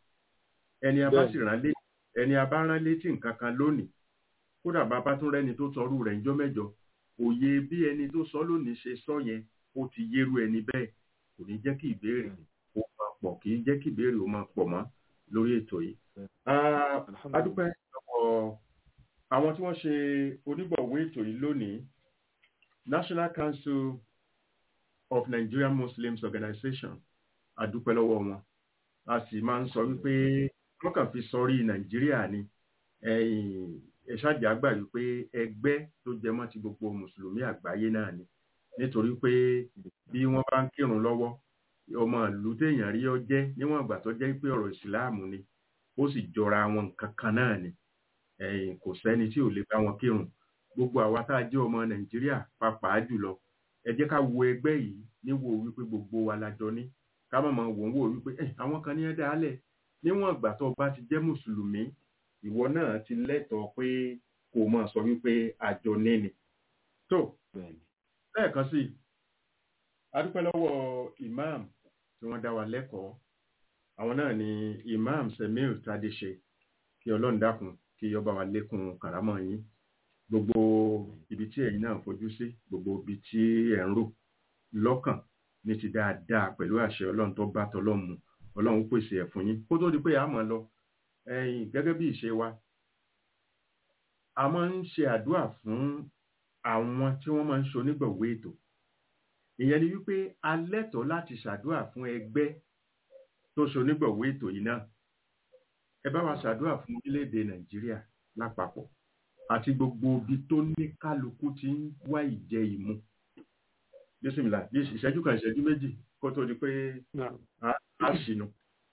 ẹni a bá rán létí nǹkan kan lónìí kódà bàbá tún rẹ́ni tó sọrú rẹ̀ ńjọ́ mẹ́jọ òye bí ẹni tó sọ lónìí ṣe sọ yẹn ó ti yérú ẹni bẹ́ẹ̀ kò ní jẹ́ kí ìbéèrè ó máa pọ̀ kì í jẹ́ kí ìbéèrè ó máa pọ̀ mọ́ lórí ètò yìí. a dúpẹ́ lọ́wọ́ àwọn tí wọ́n ṣe onígbọ̀wọ́ ètò yìí lónìí National Council of Nigerian Muslims Organization a dúpẹ́ lọ́wọ́ wọn a sì máa ń sọ wípé wọ́n kàn fi sọrí Nàìjíríà ni ẹ̀ṣáàjì àgbà wípé ẹgbẹ́ tó jẹmọ́ ti gbogbo mùsùlùmí àgbáyé náà ni nítorí pé bí wọ́n bá ń kírun lọ́wọ́ ọmọ ìlú téèyàn rí ọ jẹ́ níwọ̀n ìgbà tó jẹ́ pé ọ̀rọ̀ ìsìláàmù ni ó sì jọra wọn nǹkan kan náà ni kò sẹ́ni tí ò lè bá wọn kírun gbogbo àwa tá a jẹ́ ọmọ Nàìjíríà pàápàá jùlọ ẹ jẹ́ ká wo ẹgbẹ́ yìí níwò wípé gbogbo wa lájọ ní ká má máa wò ń wò wípé àwọn kan ní ẹ dálẹ̀ níwọ̀n ìgbà tó bá ti jẹ́ mùsùlùmí ìwọ náà ti lẹ́tọ̀ọ́ pé kò máa sọ wípé àjọ níni tó lẹ́ẹ̀kan sí a dúpẹ́ lọ́wọ́ imam tí wọ́n dá wa lẹ́kọ̀ọ́ àwọn náà ni imam Semir Tadeshe kí Ọlọ́run dákun kí ọba wa lékún kàrámọ̀ yín gbogbo ibi tí ẹ̀yin náà fojú sí gbogbo ibi tí ẹ̀ ń rò lọ́kàn ní ti dáadáa pẹ̀lú àṣẹ Ọlọ́run tó bá tọlọ́run mu Ọlọ́run pèsè ẹ̀ fún yín kó tó di pé a máa lọ gẹ́gẹ́ bí ìṣe wa a máa ń ṣe àdúrà fún àwọn tí wọ́n máa ń ṣonígbọ̀wọ́ ètò ìyẹn ni wípé a lẹ́tọ̀ọ́ láti ṣàdúrà fún ẹgbẹ́ tó ṣonígbọ̀wọ́ ètò yìí náà ẹ bá wa ṣàdúrà fún orílẹ̀-èdè Nàìjíríà lápapọ̀ àti gbogbo ibi tó ní kálukú ti ń wá ìjẹ ìmu bísímìlà ìṣẹ́jú kan ìṣẹ́jú méjì kó tó di pé a ṣìnú.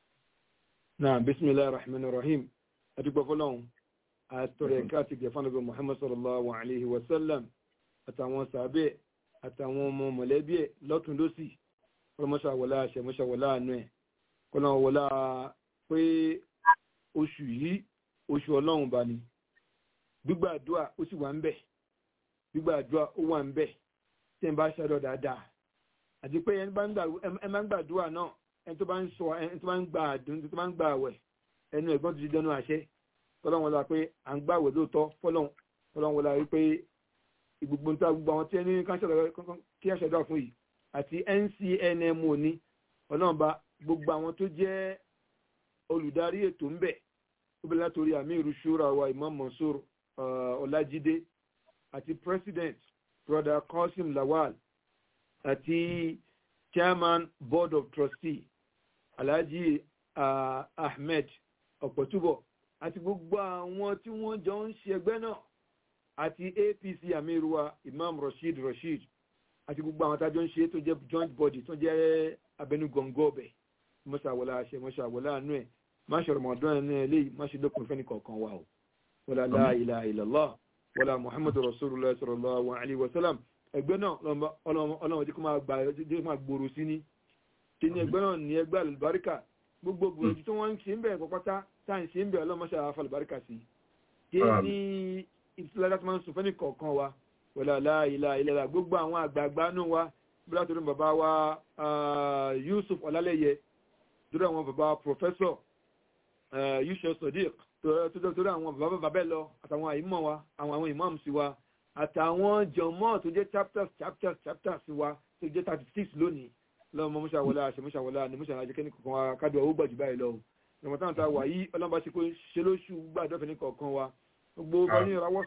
náà bismillahir rahmanir rahim adúgbò fọlọ́hún àtọ̀rẹ̀ káàtì gẹ̀fánàbẹ̀ Muhammad sallallahu alayhi wa sallam àtàwọn sàbẹ̀ àtàwọn ọmọ mọ̀lẹ́bí ẹ̀ lọ́tún lọ́sì ọlọ́mọṣàwọlá àṣẹmọṣàwọlá àánú ẹ̀ kọ́nà wọlá pé oṣù yìí oṣù ọlọ́run bá ní gbígbàdúà ó sì wà ń bẹ̀ gbígbàdúà ó wà ń bẹ̀ tí ẹ̀ bá ṣàdọ̀ dáadáa àti pé ẹ máa ń gbàdúà náà ẹni tó bá ń sọ ẹni tó bá ń gbà àdùn tó bá ń gbà àwẹ̀ ẹnu ẹ̀gbọ́n tó ti dẹnu àṣẹ fọlọ́run wọlá pé à ń gbàwẹ̀ lóòótọ́ fọlọ́run wọlá wípé ìgbogbo níta gbogbo àwọn tí ẹni kí á ṣẹ̀dá fún yìí àti NCNMO ní ọlọ́run bá gbogbo àwọn tó jẹ́ olùdarí ètò ń bẹ̀ ó bẹ̀rẹ̀ látòrí Amiru Shura wa Imam Mansur Ọlájídé àti President Brother Qasim Lawal àti Chairman Board of Trustee Alhaji Ahmed Ọ̀pọ̀túbọ̀ àti gbogbo àwọn tí wọ́n jọ ń ṣe ẹgbẹ́ náà àti APC Amiruwa Imam Rashid àti gbogbo àwọn tájọ́ ń ṣe tó jẹ́ joint body tó jẹ́ abẹnugọ̀ngọ̀ ọbẹ̀ mọ́ṣàwọlá àṣẹ mọ́ṣàwọlá àánú ẹ̀ máṣọ̀rọ̀ mọ̀ọ́dún ẹ̀ náà eléyìí má ṣe lókun fẹ́ni kọ̀ọ̀kan wa o wala la ilaha illallah wala Muhammadu Rasulullah sallallahu alaihi wasallam ẹgbẹ́ náà ọlọ́run tí kò máa gbòòrò sí ní kí ni ẹgbẹ́ náà ní ẹgbẹ́ àlùbáríkà gbogbo gbòòrò tí wọ́n ń ṣe ń bẹ̀ pátá tá à ń ṣe ń bẹ̀ ọlọ́run máṣà àfàlùbáríkà sí kí ní ìfúnlẹ́dá tó máa ń sùn fẹ́ni kọ̀ọ̀kan wa wala la ilaha illallah gbogbo àwọn àgbààgbà nù wa bí látòrí bàbá wa Yusuf Ọlálẹ́yẹ torí àwọn bàbá Professor Yusuf Sadiq torí àwọn bàbá bẹ́ẹ̀ lọ àtàwọn àìmọ̀ wa àwọn imams wa àtàwọn jọmọ́ tó jẹ́ chapters wa tó jẹ́ 36 lónìí lọ́wọ́ mọ́ṣàwọlá àṣẹmọ́ṣàwọlá ní mọ́ṣàwọlá jẹ́ kẹ́ni kọ̀ọ̀kan wa kájọ owó gbàjú báyìí lọ ìrọ̀mọ̀tán ta wà yí ọlọ́mọba ṣe kó ṣe lóṣù gbàdọ́fẹ́ ní kọ̀ọ̀kan wa gbogbo bá ní ìrawọ́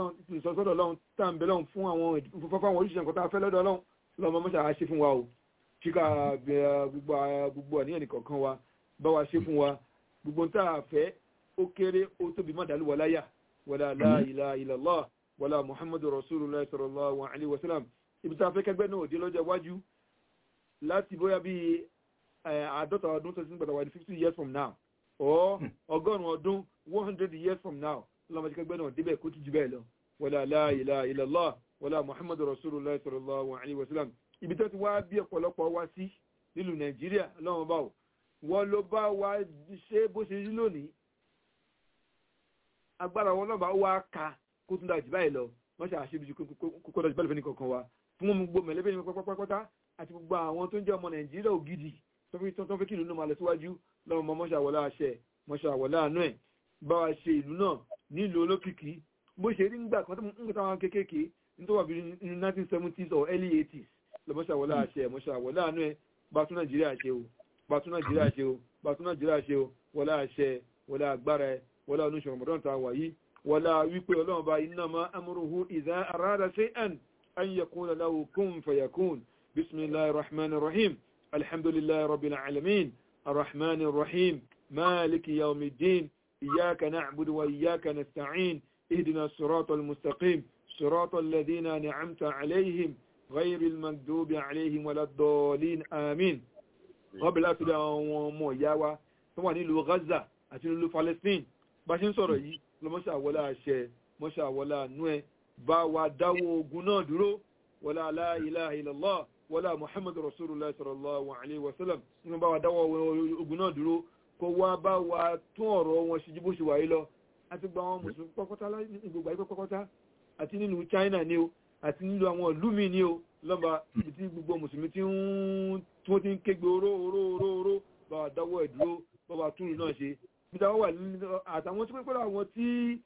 sọ̀rọ̀ lọ́hùn tá à ń bẹ lọ́hùn fún àwọn oríṣiríṣi nǹkan tá a fẹ́ lọ́dọ̀ lọ́hùn lọ́mọ mọ́ṣàwọlá ṣe fún wa o ṣíkà gbogbo àníyàn nìkọ̀ọ̀kan wa bá wa ṣe fún wa gbogbo tá a fẹ́ ó kéré ó tóbi má dàlú wa láyà wala la ilaha illallah wala muhammadu rasulullah sallallahu alaihi wasallam ibi tá a fẹ́ kẹgbẹ́ náà dé lọ́jọ́ iwájú láti bóyá bí 50 ọdún tó ti ń gbàdá wà ní 50 years from now or 100 ọdún 100 years from now lọ́mọdé kẹgbẹ́ náà débẹ̀ kó tún jù bẹ́ẹ̀ lọ wala la ilaha illallah wala muhammadu rasulullah sallallahu alaihi wasallam ibi tó ti wá bí ọ̀pọ̀lọpọ̀ wá sí nílùú nàìjíríà lọ́wọ́ báwò wọ́n ló bá wá ṣe bó ṣe rí lónìí agbára wọn náà bá wá ka kó tún dájú báyìí lọ wọ́n ṣe àṣebíjú kókó dájú báyìí fẹ́ ní kankan wa fún gbogbo mẹ̀lẹ́bẹ̀ ní pátápátá àti gbogbo àwọn tó ń jẹ́ ọmọ nàìjíríà ògidì tó fẹ́ kí ìlú náà máa lọ síwájú lọ́wọ́ mọ́ mọ́ṣàwọlá àṣẹ mọ́ṣàwọlá àánú ẹ̀ bá wa ṣe ìlú náà nílùú olókìkí bó ṣe rí nígbà kan tó ń gbà wọn kéékèèké nítorí wà bí ní 1970s or early 80s lọ́mọ́ṣàwọlá àṣẹ mọ́ṣàwọlá àánú ẹ̀ bá tún nàìjíríà ṣe o bá tún nàìjíríà ṣe o bá tún nàìjíríà ṣe o wọlá àṣẹ wọlá agbára ẹ wọlá oníṣòwò ramadan tá a wà yìí wọlá wípé ọlọ́run bá innama amruhu idha arada shay'an an yaqula lahu kun fayakun bismillahir rahmanir rahim alhamdulillahi rabbil alamin arrahmanir rahim maliki yawmiddin iyyaka na'budu wa iyyaka nasta'in ihdina siratal mustaqim siratal ladhina an'amta alayhim ghayril maghdubi alayhim waladdallin amin wọ́n bẹ̀rẹ̀ láti àwọn ọmọ ìyá wa tó wà nílùú Gaza àti nílùú Palestine bá ṣe ń sọ̀rọ̀ yìí lọ mọ́ṣàwọlá àṣẹ mọ́ṣàwọlá àánú ẹ̀ bá wa dáwọ́ ogun náà dúró wala la ilaha illallah wala muhammadu rasulullah sallallahu alaihi wasallam ní bá wa dáwọ́ ogun náà dúró kó wá bá wa tún ọ̀rọ̀ wọn ṣe bó ṣe wà yìí lọ àti gba àwọn mùsùlùmí pọ́pọ́tá àti nínú China ni o àti nílùú àwọn ìlú mi ni o lọ́ba tí gbogbo mùsùlùmí tí wọ́n ti ń kégbe oró bá wa dáwọ́ ẹ̀dúró bá wa túnrù náà ṣe bí dáwọ́ wà àtàwọn tí pẹ́pẹ́rẹ́ àwọn tí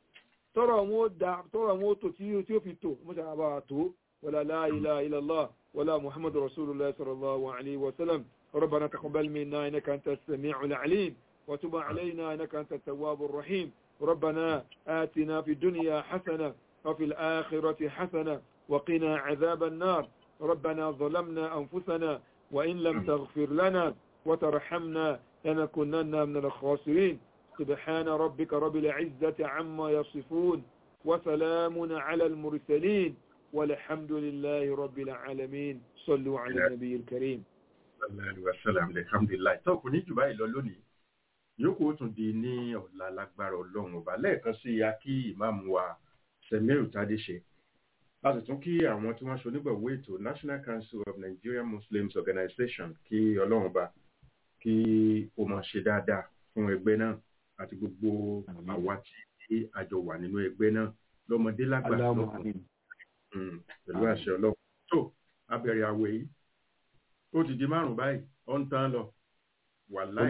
tọ́rọ̀ àwọn tó tí ó fi tò mọ́ṣà bá wa tó wala la ilaha illallah wala muhammadu rasulullah sallallahu alaihi wasallam ربنا تقبل منا إنك أنت السميع العليم وتب علينا إنك أنت التواب الرحيم ربنا آتنا في الدنيا حسنة وفي الآخرة حسنة وقنا عذاب النار ربنا ظلمنا أنفسنا وإن لم تغفر لنا وترحمنا لنكونن من الخاسرين سبحان ربك رب العزة عما يصفون وسلام على المرسلين والحمد لله رب العالمين صلوا على النبي الكريم alhamdulillah tó kù ní jù báyìí lọ lónìí yòókù ó tún di ní ọ̀la lágbára ọlọ́run ọba lẹ́ẹ̀kan sí ya kí ìmáàmù wa Semiu Tádéṣe a sì tún kí àwọn tí wọ́n ṣonígbọ̀wọ́ ètò National Council of Nigerian Muslims Organization kí ọlọ́run ọba kí ó máa ṣe dáadáa fún ẹgbẹ́ náà àti gbogbo àwa tí àjọ wà nínú ẹgbẹ́ náà lọ́mọdé lágbà lọ́kùnrin pẹ̀lú àṣẹ ọlọ́run tó abẹ̀rẹ̀ àwẹ̀ yìí ó ti di 5 báyìí ọ̀n tán lọ wàláì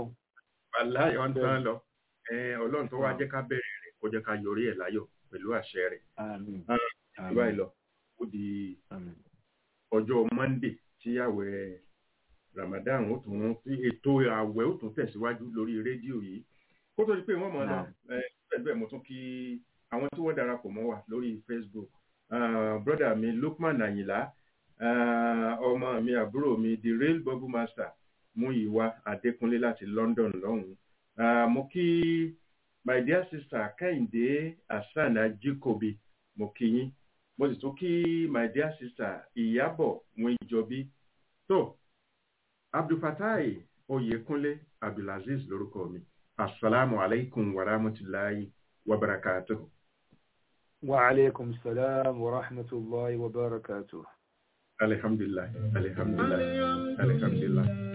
ọ̀n tán lọ ọlọ́run tó wá jẹ́ ká bẹ̀rẹ̀ rẹ̀ kó jẹ́ ká yọrí ẹ̀ láyọ̀ pẹ̀lú àṣẹ rẹ̀ báyìí lọ ó di ọjọ́ Monday tí àwẹ̀ Ramadan ó tún tí ètò àwẹ̀ ó tún tẹ̀síwájú lórí rédíò yìí kó tó di pé wọ́n mọ̀ lọ ẹgbẹ́ mo tún kí àwọn tí wọ́n darapọ̀ mọ́ wa lórí Facebook brother mi Lukman Ayinla ọmọ mi àbúrò mi the real bubble master Múyìwá Adékúnlé láti London lọ́hùn mo kí my dear sister Kẹ́hìndé Hasan Ajíkòbí mo kí yín mo sì tún kí my dear sister Ìyábọ̀ Múyìjọbí tó Abdulfatai Oyèkúnlé Abdulaziz lórúkọ mi assalamu alaikum wa rahmatullahi wa barakatuh. Wa alaikum salam wa rahmatullahi wa barakatuh. Alhamdulillah.